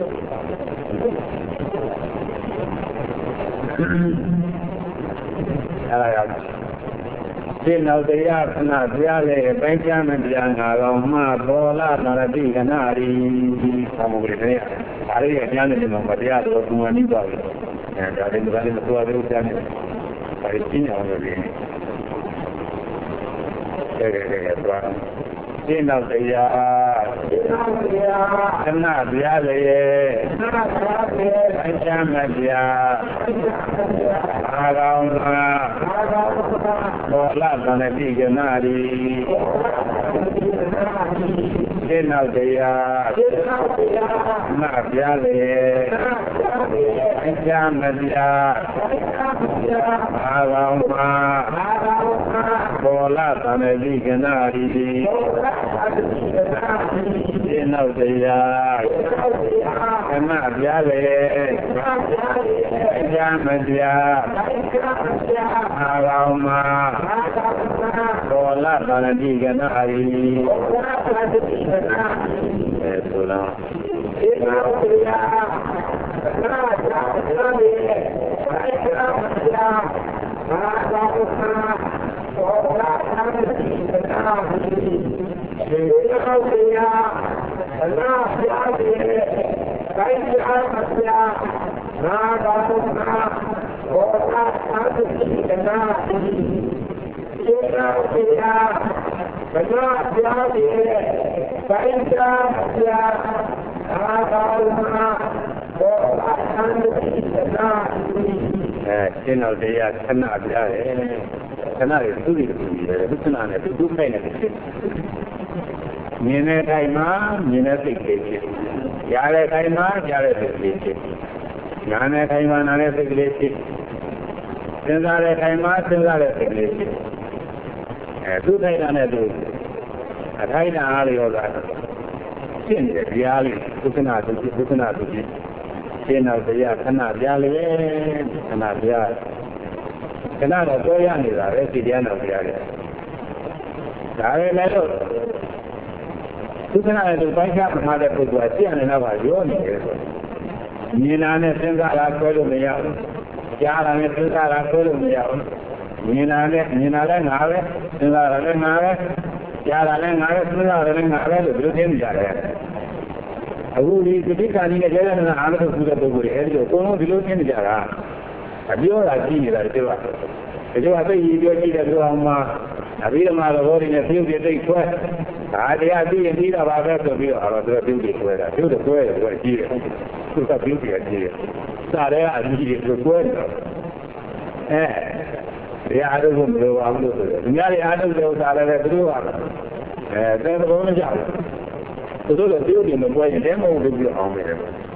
Now they are not really Benjamin Roma, Bola, Narabi, and Ari, Ari, and Yanin, but they are to do anybody. And I didn't value the other than Palestinian already. Now they are not really Benjamin Bola, Narabi, and Ari. Now they are not really Benjamin Bola, Narabi, and Ari. Now they are not really Bola, Narabi, and Ari. So long. Channel they are cannot do it. Do benefit. Mina time, Mina Signature. Yara time, Yara Signature. Yana time, Nana Signature. Sindara time, Sindara Signature. Two days on a do. A time Ali or that. Change it, Yali, Pukanatu. Channel they are cannot Yali, cannot Yali. Cannot go young is a resident of Yali. Tu kana da bai ka ma da ko zuwa sai an na ba yo ne ni na ne sun ga la ko lo me ya ya la ne sun ga la ko lo me ya ni na le na le sun ga le na le ya la le na le sun ga le na le lo tin ja leအခုဒီတိက္ခာကြီးနဲ့ကျတဲ့နာအားလို့ဆိုတဲ့ပုဂ္ဂိုလ်တွေအဲဒီတော့အကုန်လုံးဒီလိုသိနေကြတာအပြောတာကြည့်နေတာတကယ်ပါတကယ်ပါသိရပြောကြည့်တဲ့သူအောင်မှာအဘိဓမ္မာသဘောတွေနဲ့ပြုပြသိဆွဲဒါတရားသိရင်ပြီးတာပါပဲဆိုပြီးတော့သူကပြုပြဆွဲတာပြုတယ်ဆွဲတယ်သူကကြီးတယ်သူကပြုပြကြီးတယ်စာရဲအကြီးကြီးသူဆွဲတယ်တရားအားထုတ်မလို့အောင်လို့ဆိုတယ်သူများတွေအားထုတ်တဲ့ဥစ္စာလည်းသူတို့ကတဲ့သဘောမကျဘူးသူတို့ကပြုပြမပွဲရင်တဲမဟုတ်ဘူးအောင်မယ်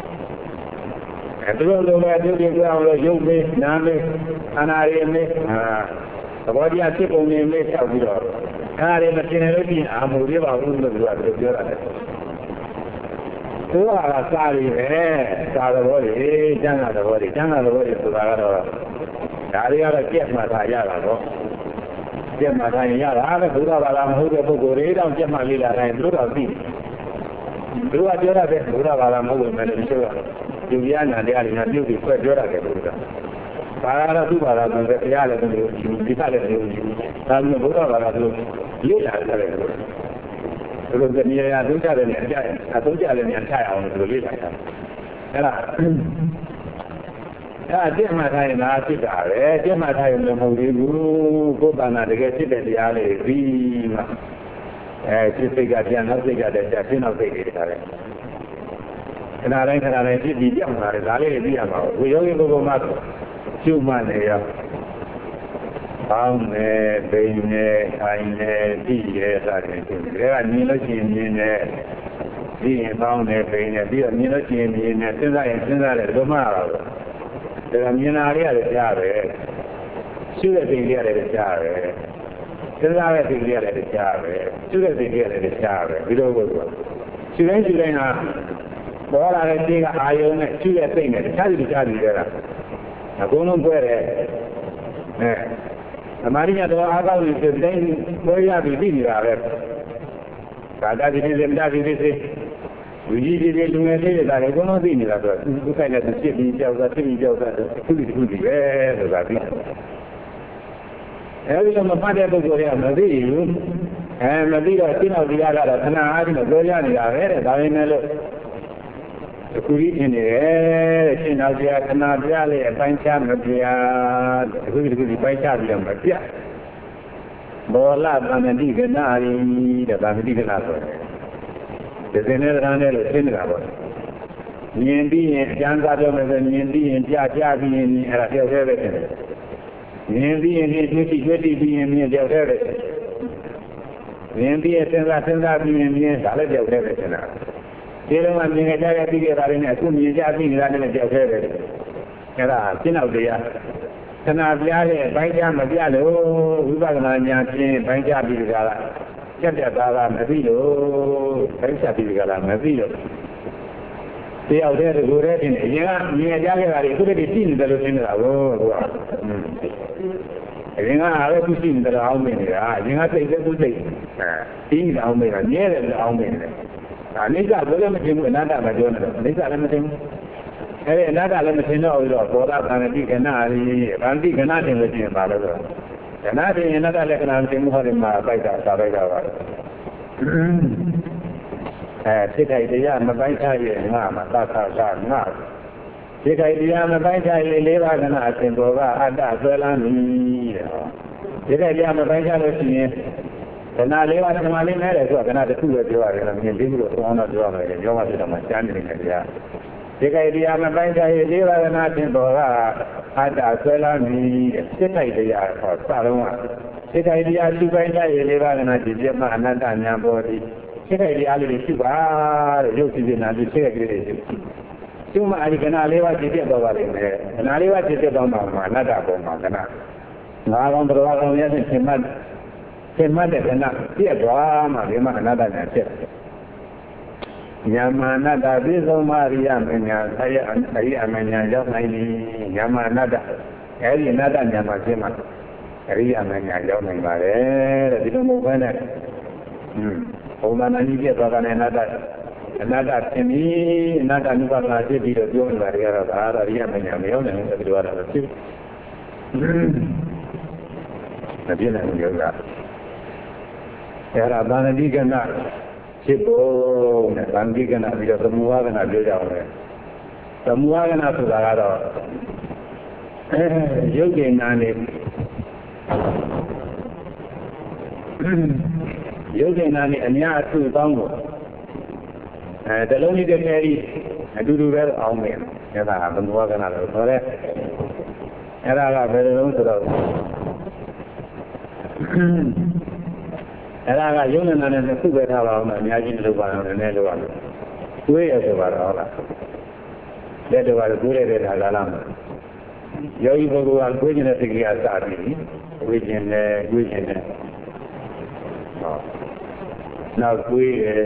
သူတို့လည်းပြုပြပြောင်းလို့ရုပ်လေးနားလေးအနာရီလေးသဘောတရားဖြစ်ပုံနေလေးဆောက်ပြီးတော့အားရမတင်လို့ပြင်အာမူရပါဘူးလို့ပြောတယ်ပြောရတယ်။သူကစားရည်ပဲစားတော်တွေကျမ်းစာတော်တွေဆိုတာကတော့ဒါတွေကတော့ကြက်မှထားရတာတော့ကြက်မှထားရင်ရတာပဲဘုရားဘာသာမဟုတ်တဲ့ပုဂ္ဂိုလ်တွေတောင်ကြက်မှလေးလာတိုင်းသူတို့သိသူကပြောရတယ်ဘုရားဘာသာမဟုတ်ဘူးမယ်လို့ပြောတာဒီရနာတရားတွေနဲ့ပြုပြီးဆွဲပြောရတယ်ဘုရားဘာသာသူ့ဘာသာဆိုတဲ့တရားလည်းသူဒီကလည်းသူဒါမျိုးဘုရားဘာသာသူလေ့လာတယ်သူတို့ကနေရာသုံးကြတယ်နဲ့အကြအသုံးကြတယ်နဲ့အချရအောင်လို့လေ့လာတာအဲ့ဒါအကျင့်မှထားရင်ဒါဖြစ်တာပဲအကျင့်မှထားရင်လည်းမဟုတ်သေးဘူးကိုယ်တဏ္ဍာတကယ်ဖြစ်တဲ့တရားလေးပြီးမှစိတ်ကပြန်နောက်စိတ်ကတည်းကဖြစ်နောက်စိတ်တွေထားတယ်ခဏတိုင်းဖြစ်ပြီးကြောက်လာတယ်ဒါလေးတွေသိရမှာဝိယောဂီပုဂ္ဂိုလ်မှာကျုမှနေရောပေါင်းနေပိန်နေခိုင်နေသိရဲစတယ်သူတွေကမြင်လို့ရှိရင်မြင်နေပြီးရင်ပေါင်းနေပိန်နေပြီးတော့မြင်လို့ရှိရင်မြင်နေစဉ်းစားရင်စဉ်းစားတယ်ဘယ်မှာတော့ဒါကမြင်တာလေးရတယ်ကြားပဲရှုတဲ့စိတ်လေးရတယ်ကြားပဲစဉ်းစားတဲ့စိတ်လေးရတယ်ကြားပဲရှုတဲ့စိတ်လေးရတယ်ကြားပဲဒီလိုပဲရှုတိုင်းဟာပေါ်လာတဲ့စိတ်ကအာယုံနဲ့ရှုတဲ့စိတ်နဲ့တခြားစီတဲ့အကုန်လုံးပွဲတယ်အမာရိယတော်အားကောင်းနေတဲ့တိုင်းပွဲရပြီးသိနေတာပဲကာတာဒီနေ့လက်တာဒီနေ့လူကြီးတွေလူငယ်လေးတွေကလည်းအကုန်လုံးသိနေတာဆိုတော့သူခိုင်တဲ့ဖြစ်ပြီးကြောက်တာဖြစ်ပြီးကြောက်တာအခုဒီပဲဆိုတာပြီးအဲဒီလိုမဖတ်တဲ့ပုဂ္ဂိုလ်တွေကမသိဘူးမသိတော့ရှင်းအောင်တရားကတော့ခဏအားဖြင့်ပြောရနေတာပဲတဲ့ဒါပေမဲ့လို့အခုဒီနေတယ်ရှင်းတော်ကြာခဏပြလေးအပိုင်းချမပြအခုဒီပိုင်းချပြီးတော့မပြဘောလသံတိကနာရီတဲ့သံတိကနာဆိုတယ်ဒီစင်းနဲ့တန်းနဲ့လို့ရှင်းနေတာပေါ့မြင်ပြီးရင်ကျမ်းစာတော့မယ်ဆိုမြင်ပြီးရင်ကြားပြီးရင်အဲ့ဒါပြောသေးတယ်မြင်ပြီးရင်တွေ့ပြီးရင်မြင်ပြောသေးတယ်မြင်ပြီးရင်စဉ်းစားပြီးရင်မြင်ဒါလည်းပြောသေးတယ်ရှင်လားဒီလိုမှမြင်ကြရပြီးကြတာနဲ့အခုမြင်ကြပြီးနေတာနဲ့ကြောက်သေးတယ်အဲ့ဒါရှင်းတော့တရားခဏပြားတဲ့ဘိုင်းချမပြလို့ဝိပဿနာဉာဏ်ဖြင့်ဘိုင်းချပြီးကြတာကြက်တာကမသိလို့ဘိုင်းချပြီးကြတာမသိလို့တရားတဲ့ကိုယ်ရဲ့တင်အရင်ကမြင်ကြခဲ့တာတွေအခုတည်းသိနေတယ်လို့ထင်နေတာကိုအရင်ကအားလည်းသူရှိနေတယ်အောင်မင်းနေတာအရင်ကစိတ်လည်းသူစိတ်ပြီးအောင်မင်းတာမြဲတယ်အောင်မင်းတယ်အနိစ္စဘယ်လိုမထင်ဘူးအနတ္တမပြောနဲ့တော့အနိစ္စလည်းမထင်ဘူးအဲဒီအနတ္တလည်းမထင်တော့ဘူးတော့ဘောဓသံတိကနာရီဗန္တိကနာတင်လို့ရှိရင်ပါလို့ဆိုကနာတင်အနတ္တလက္ခဏာမထင်ဘူးဟောဒီမှာပိုက်တာသာပိုက်တာပါစိတ်ခိုက်တရားမပိုင်းခြားရဲ့ငါမှာသတ်သတ်ငါစိတ်ခိုက်တရားမပိုင်းခြားရဲ့လေးပါးကနာအစဉ်ပေါ်ကအတ္တဆွဲလန်းပြီတဲ့ဟောစိတ်ခိုက်တရားမပိုင်းခြားလို့ရှိရင်ကနာလေးပါးဓမ္မလေးနဲ့တဲ့ဆိုတာကနာတစ်ခုပဲပြောရတယ်မြင်ပြီးလို့သောင်းတော့ပြောရမယ်ပြောမှဖြစ်တော့မှစမ်းနေတယ်တရားစိတ်ခိုက်တရားမပိုင်းခြားရဲ့လေးပါးကနာအစဉ်ပေါ်ကအတ္တဆွဲလန်းပြီတဲ့စိတ်ခိုက်တရားဟောစတော့ကစိတ်ခိုက်တရားသူပိုင်းခြားရဲ့လေးပါးကနာဒီပြမအနတ္တဉာဏ်ပေါ်ဒီစိတ်ခိုက်တရားလေးတွေရှိပါတဲ့ရုပ်စီနာဒီစိတ်ခိုက်ကလေးတွေကျုံမအဒီကနာလေးပါးဖြစ်ပြတော့ပါလိမ့်မယ်ကနာလေးပါးဖြစ်ပြတော့မှအနတ္တပေါ်မှာကနာငါးကောင်တော်ကောင်ရဲ့သင်မှတ်တဲ့ကနာပြည့်သွားမှဒီမှာအနတ္တညာဖြစ်တယ်ညာမအနတ္တပြည့်စုံမှရိယမညာဆရာအရိယမညာရောက်နိုင်ပြီညာမအနတ္တအဲဒီအနတ္တညာမှာဖြစ်မှအရိယမညာရောက်နိုင်ပါတယ်တဲ့ဒီလိုမဟုတ်ဘဲနဲ့ဘုံမနာကြီးပြသွားတာနဲ့အနတ္တဖြစ်ပြီးအနတ္တနုပါဒနာဖြစ်ပြီးတော့ပြောနေတာတွေကတော့ဒါအရိယမညာမရောက်နိုင်ဘူးဒီလိုရတာဖြစ်မပြည့်နိုင်ဘူးကြောက်အဲ့ဒါဗန္တိကနာဖြစ်ဖို့နဲ့ဗန္တိကနာပြီးတော့သမုဝါဒနာပြောကြအောင်လေသမုဝါဒနာဆိုတာကတော့ရုပ်ဉာဏ်နဲ့ရုပ်ဉာဏ်နဲ့အများအထူးတောင်းဖို့တလုံးကြီးတည်းကြီးအတူတူပဲအောင်မယ်အဲ့ဒါကသမုဝါဒနာလို့ဆိုရဲအဲ့ဒါကဘယ်လိုလဲဆိုတော့အဲ့ဒါကယုံနာနဲ့တစ်ခုပဲထားပါအောင်အများကြီးလုပ်ပါအောင်လည်းလုပ်ရမယ်။တွေးရဆိုပါတော့ဟုတ်လား။လက်တော်ကတွေးရတဲ့ဒါလာမှာယောဂီပုဂ္ဂိုလ်ကတွေးခြင်းတဲ့စိတ်ကလေးအစားပြီးတွေးခြင်းနဲ့ဟောနောက်တွေးရ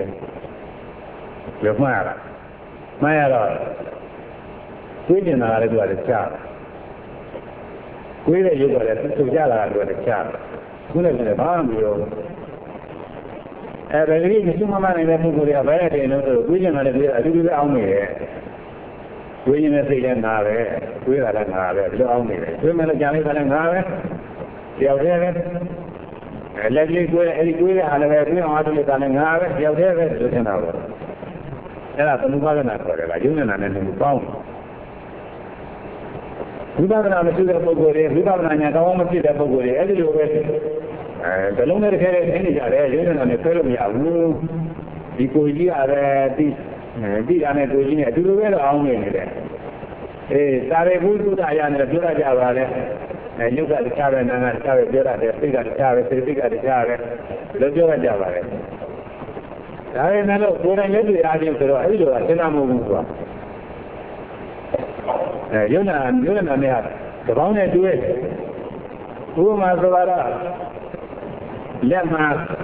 ဘယ်မှားလားမှန်ရတော့တွေးနေတာလည်းသူကလည်းကြားတွေးတဲ့ရုပ်ကလည်းသူကြားလာတယ်သူကလည်းကြားခုလည်းဘာမှမပြောအဲ့ဒါကြီးမရှိမှမနိုင်တဲ့ပုဂ္ဂိုလ်တွေကဘယ်နဲ့တည်းလို့ဆိုတွေးကြတယ်လည်းအတူတူပဲအောင်းနေတယ်တွေးနေတဲ့စိတ်လည်းငါပဲတွေးတာလည်းငါပဲဒီလိုအောင်းနေတယ်တွေးမယ်လို့ကြံလိုက်တာလည်းငါပဲတယောက်တည်းပဲလက်ကြီးတွေးအဲ့ဒီတွေးတဲ့အားလည်းပဲတွေးအောင်အားထုတ်လိုက်တာလည်းငါပဲတယောက်တည်းပဲဆိုနေတာပေါ့အဲ့ဒါသမုပ္ပါဒနာခေါ်တယ်ကယုံနာနဲ့လည်းပေါင်းဝိပဿနာမရှိတဲ့ပုဂ္ဂိုလ်တွေဝိပဿနာဉာဏ်ကောင်းမဖြစ်တဲ့ပုဂ္ဂိုလ်တွေအဲ့ဒီလိုပဲဘလုံးနဲ့တခဲနေနေကြတယ်ရုပ်ဉာဏ်နဲ့ဆွဲလို့မရဘူးဒီကိုကြီးရတယ်တိတာနဲ့ကိုကြီးနဲ့အတူတူပဲတော့အောင်းနေတယ်သာရေဘုသူတ္တရာနဲ့ပြောရကြပါလေရုပ်ကတခြားပဲနာကတခြားပဲပြောရတယ်စိတ်ကတခြားပဲစိတ်ကတခြားပဲလို့ပြောရကြပါလေဒါပေမဲ့လို့ကိုယ်တိုင်လက်တွေ့အားဖြင့်ဆိုတော့အဲ့ဒီလိုကသင်္နာမဟုတ်ဘူးဆိုတာယုံနာနဲ့သဘောနဲ့တွေ့ဥပမာဆိုတော့လက်မှာ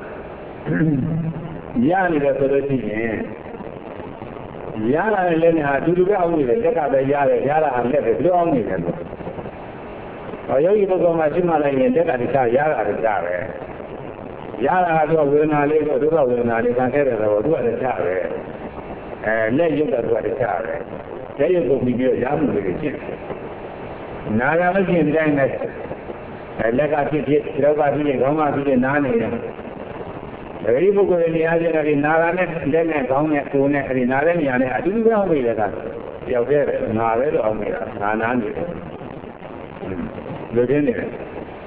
ရနေတယ်ဆိုလို့ရှိရင်ရလာတဲ့လက်နဲ့ဟာအတူတူပဲအောင်နေတယ်တက်ကပဲရတယ်ရတာအလက်ပဲဘယ်လိုအောင်နေလဲဆိုတော့ယောဂီပုဂ္ဂိုလ်မှာရှိမှလည်းရင်တက်ကတခြားရတာတခြားပဲရတာကတော့ဝေဒနာလေးတော့ဒုက္ခဝေဒနာလေးခံခဲ့တယ်တော့သူကတခြားပဲလက်ရုပ်ကသူကတခြားပဲလက်ရုပ်ကိုပြီးတော့ရမှုတွေရှင်းနာရလို့ရှိရင်တိုင်းနဲ့လက်ကဖြစ်ကြောက်ကဖြစ်ခေါင်းကဖြစ်နားနေတယ်ဒီပုဂ္ဂိုလ်ရဲ့နေရာချင်းတွေနာရနဲ့လက်နဲ့ခေါင်းနဲ့ကိုယ်နဲ့အဲဒီနာတဲ့နေရာနဲ့အတူတူအောင်နေတယ်ကတယောက်တည်းပဲငါပဲတော့အောင်နေတာငါနားနေတယ်လူချင်းနေတယ်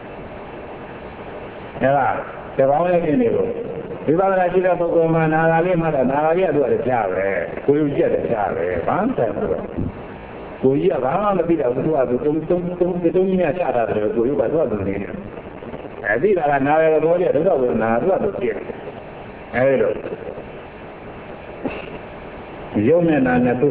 အဲ့ဒါတပေါင်းလေးနေတယ်လို့ဝိပဿနာရှိတဲ့ပုဂ္ဂိုလ်မှာနာရာလေးမှတော့နာရာလေးကတော့ကြားပဲကိုယ်ယူကြက်တယ်ကြားပဲဘာမှဆိုင်ဘူးကိုကြီးကဘာမှမသိတော့သူကတုံးကြီးနဲ့ချတာတယ်ကိုကြီးကတော့သူနေတယ်အဲဒီကနာရတဲ့ဘောကြီးဒုက္ခဝေဒနာသူကသူကြည့်တယ်အဲဒီလိုယုံနဲ့နာနဲ့သူ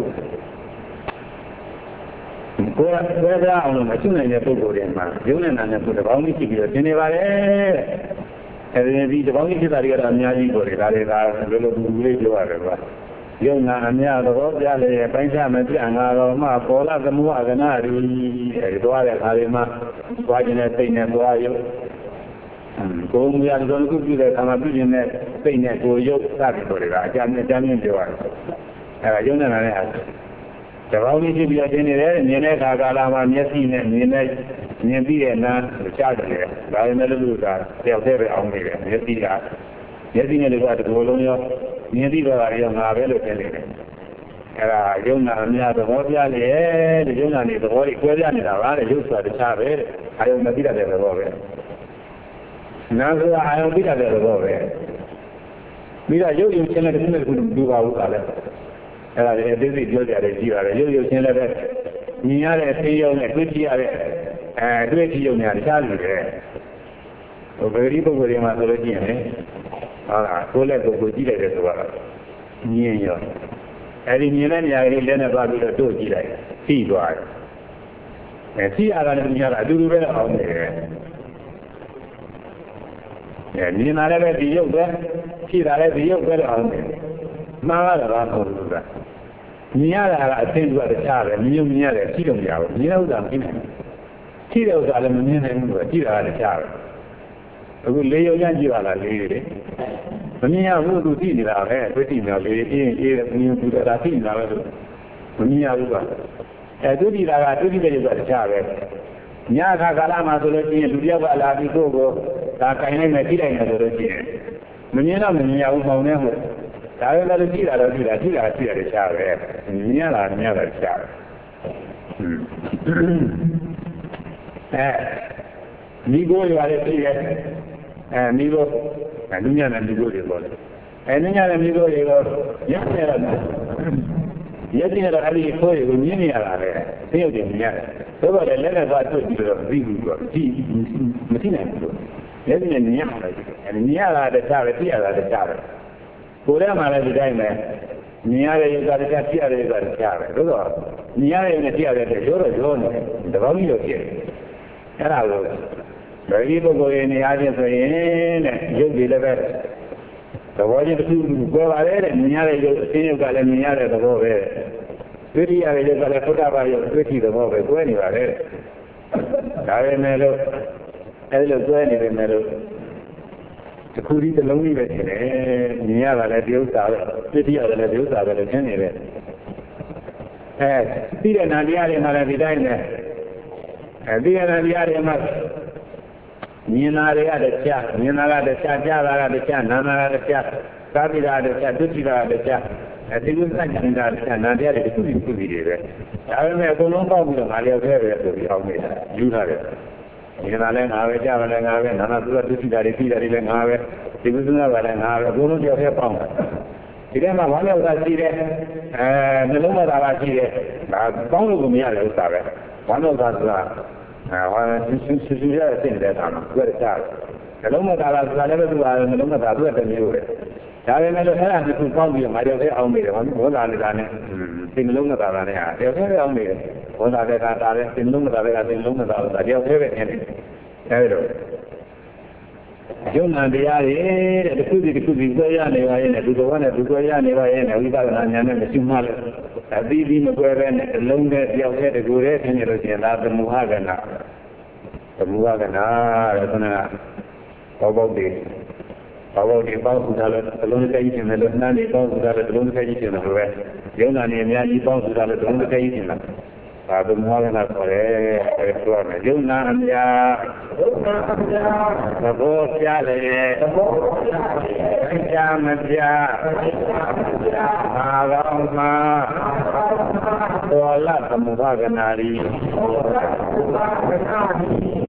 ကိုယ်ကဘယ်တော့အောင်လို့မရှိနိုင်တဲ့ပုဂ္ဂိုလ်တွေမှာယုံနဲ့နာနဲ့သူတပေါင်းကြီးကြည့်ပြီးတော့သင်နေပါလေအဲဒီတပေါင်းကြီးဖြစ်တာတွေကတော့အများကြီးပေါ်တယ်ဒါတွေကလိုလိုဘူးလေးပြောရတယ်ကွာယုံနာအများတော့ပြလေပိုင်းခြားမပြငါတော်မှပေါ်လာသမုဟကနာရီအဲဒီသွားတဲ့ခါလေးမှာသွားခြင်းနဲ့စိတ်နဲ့သွားရုပ်ကိုယ်မူရတော်ကုပြုတဲ့ခါမှာပြုခြင်းနဲ့စိတ်နဲ့ကိုယ်ရုပ်စသည်တို့တွေကအကြမ်းနဲ့ပြောရတယ်အဲဒါယုံနာနဲ့တပေါင်းကြီးဖြစ်ပြီးတော့နေတယ်မြင်တဲ့အခါကာလမှာမျက်စိနဲ့မြင်ပြီးတဲ့နာကြားတယ်ဒါပေမဲ့လို့ကတယောက်တည်းပဲအောင်နေတယ်မျက်စိနဲ့လည်းတစ်ခုလုံးရောမြင်သိတော့တာရောငါပဲလို့ထင်နေတယ်အဲ့ဒါယုံနာအများသဘောပြလေတဲ့ယုံနာနေသဘောကြီးကွဲပြားနေတာပါတဲ့ရုပ်ဆိုတာတခြားပဲတဲ့အာယုံမသိတတ်တဲ့သဘောပဲနာဆိုတာအာယုံသိတတ်တဲ့သဘောပဲပြီးတော့ရုပ်ရုပ်ချင်းလည်းတစ်ခုနဲ့တစ်ခုတူပါဘူးကလည်းအဲ့ဒါလည်းအသေးစိတ်ပြောကြတယ်ကြည့်ပါတယ်ရုပ်ရုပ်ချင်းလည်းပဲမြင်ရတဲ့သိယုံနဲ့တွေ့ကြည့်ရတဲ့တွေ့ကြည့်ယုံနဲ့တခြားလူတွေဟိုဗေဒီပုဂ္ဂိုလ်တွေမှာဆိုလို့ရှိရင်ဟုတ်လားကိုယ်လည်းကိုယ်ကြည့်လိုက်တယ်ဆိုတော့မြင်ရောအဲ့ဒီမြင်တဲ့နေရာလေးလည်းနဲ့သွားပြီးတော့တို့ကြည့်လိုက်သိသွားတယ်သိရတာနဲ့မြင်ရတာအတူတူပဲအောင်တယ်မြင်လာလည်းပဲဒီရုပ်ပဲသိတာလည်းဒီရုပ်ပဲအောင်တယ်မှားရတာတော့ဟုတ်လို့လားမြင်ရတာကအသိဉာဏ်တခြားပဲမြင်ရတယ်သိတော့မရဘူးမြင်တဲ့ဥစ္စာမသိနိုင်ဘူးသိတဲ့ဥစ္စာလည်းမမြင်နိုင်ဘူးကြည့်တာကတခြားပဲအခုလေးရုပ်ရကြည့်ပါလားလေးတွေမမြင်ရဘူးသူသိနေတာပဲတွေ့သိနေတာလေးအေးအေးမြင်သူတာသိနေတာပဲလို့မမြင်ရဘူးကတွေ့သိတာကတွေ့သိတဲ့ဥစ္စာတခြားပဲညခါကာလမှာဆိုလို့ရှိရင်လူတယောက်ကလာပြီးကိုယ်ကိုဒါကင်လိုက်မယ်ကြည့်လိုက်မယ်ဆိုလို့ရှိရင်မမြင်တော့မမြင်ရဘူးပေါင်းနေဟုတ်ဒါပဲလည်းကြည့်တာတော့ကြည့်တာတခြားပဲမြင်ရတာတခြားပဲမိကိုရွာလေးပြည့်ရဲ့မိကိုလူညနဲ့မိကိုတွေပေါ်တယ်လူညနဲ့မိကိုတွေကိုရက်နေတော့ရက်နေတော့အဲ့ဒီခိုးတွေကိုမြင်နေရတာလေသိရုပ်တွေမြင်ရတယ်သို့တော်လည်းလက်နဲ့သွားတွေ့ပြီးတော့ပြီးဘူးတော့ကြည့်မသိနိုင်ဘူးလက်နဲ့မြင်ရမှာလေမြင်ရတာတခြားပဲသိရတာတခြားပဲကိုယ်ထဲမှာလည်းဒီတိုင်းပဲမြင်ရတဲ့ဥစ္စာတခြားသိရတဲ့ဥစ္စာတခြားပဲသို့တော်မြင်ရတဲ့နဲ့သိရတဲ့ရောနေတပေါင်းကြီးတော့ဖြစ်အဲ့ဒါလို့ဗေဒီပုဂ္ဂိုလ်ရဲ့နေရာချင်းဆိုရင်တဲ့ရုပ်တွေလည်းပဲသဘောချင်းတစ်ခုကိုယ်ပါလေတဲ့မြင်ရတဲ့ရုပ်အသိဉာဏ်ကလည်းမြင်ရတဲ့သဘောပဲတွေ့ရတဲ့ရုပ်ကလည်းသုဒ္ဓဘာရုပ်တွေ့ကြည့်သဘောပဲကွဲနေပါလေဒါပဲမဲ့လို့အဲ့လိုကွဲနေတယ်မဲ့လို့တစ်ခုဒီတစ်လုံးကြီးပဲထင်တယ်မြင်ရတာလည်းဒီဥစ္စာပဲတွေ့ရတယ်လည်းဒီဥစ္စာပဲလို့ထင်နေတယ်ပြီးတဲ့နာတရားတွေမှာလည်းဒီတိုင်းပဲပြီးတဲ့နာတရားတွေမှာမြင်လာတွေကတခြားမြင်လာကတခြားကြားလာကတခြားနာနာကတခြားသာပိတာတခြားဒုတိယကတခြားဒီလိုစကြင်တာတခြားနာတရားတွေတစ်ခုတွေပဲဒါပေမဲ့အကုန်လုံးပေါက်ပြီးတော့ငါလျောက်သေးတယ်ဆိုပြီးအောင်နေတာယူထားတယ်မြင်လာလဲငါပဲကြားလာလဲငါပဲနာနာသူကဒုတိယတွေပြီးတာတွေလည်းငါပဲဒီကုသနာကလည်းငါပဲအကုန်လုံးကြောက်သေးပေါက်တယ်ဒီထဲမှာဘာလို့သာရှိတယ်နှလုံးမသားပါရှိတယ်ဒါကောင်းလို့ကိုမရတဲ့ဥစ္စာပဲဘာလို့သာဆိုတာဆူရတဲ့စိတ်တဲ့တာမှာတွေ့ကြတယ်နှလုံးမသားလားဆိုတာလည်းပဲသူကနှလုံးမသားသူ့တဲ့မျိုးပဲဒါပေမဲ့လည်းအဲ့ဒါတစ်ခုပေါင်းပြီးတော့ငါတို့လည်းအောင်နေတယ်ဘောဓာနေတာနဲ့စိတ်နှလုံးမသားတာနဲ့ဟာတယောက်တည်းအောင်နေတယ်ဘောဓာတဲ့ကတာတဲ့စိတ်နှလုံးမသားတဲ့ကစိတ်နှလုံးမသားတာတယောက်တည်းပဲနေတယ်အဲဒီတော့ယုံနာတရားတွေတဲ့တစ်ခုစီဆွဲရနေပါရဲ့နဲ့ဒီဘဝနဲ့ဒီဆွဲရနေပါရဲ့နဲ့ဝိပဿနာဉာဏ်နဲ့မရှိမှလည်းအသီးသီးမကွဲပဲနဲ့အလုံးနဲ့တယောက်တည်းတကူတည်းထင်နေလို့ရှိရင်ဒါသမုဟကနာတဲ့ခုနကဘောတွေပေါင်းစုတာလည်းအလုံးတစ်ကြီးတင်တယ်လို့နှမ်းတွေပေါင်းစုတာလည်းအလုံးတစ်ကြီးတင်တယ်လို့ပဲယုံနာနေအများကြီးပေါင်းစုတာလည်းအလုံးတစ်ကြီးတင်တယ်ဒါသမုဟကနာခေါ်တယ်အဲဆိုရမယ်ယုံနာအများသဘောပြလေကြားမပြအာရောင်မှာပေါ်လာသမုဟကနာရီ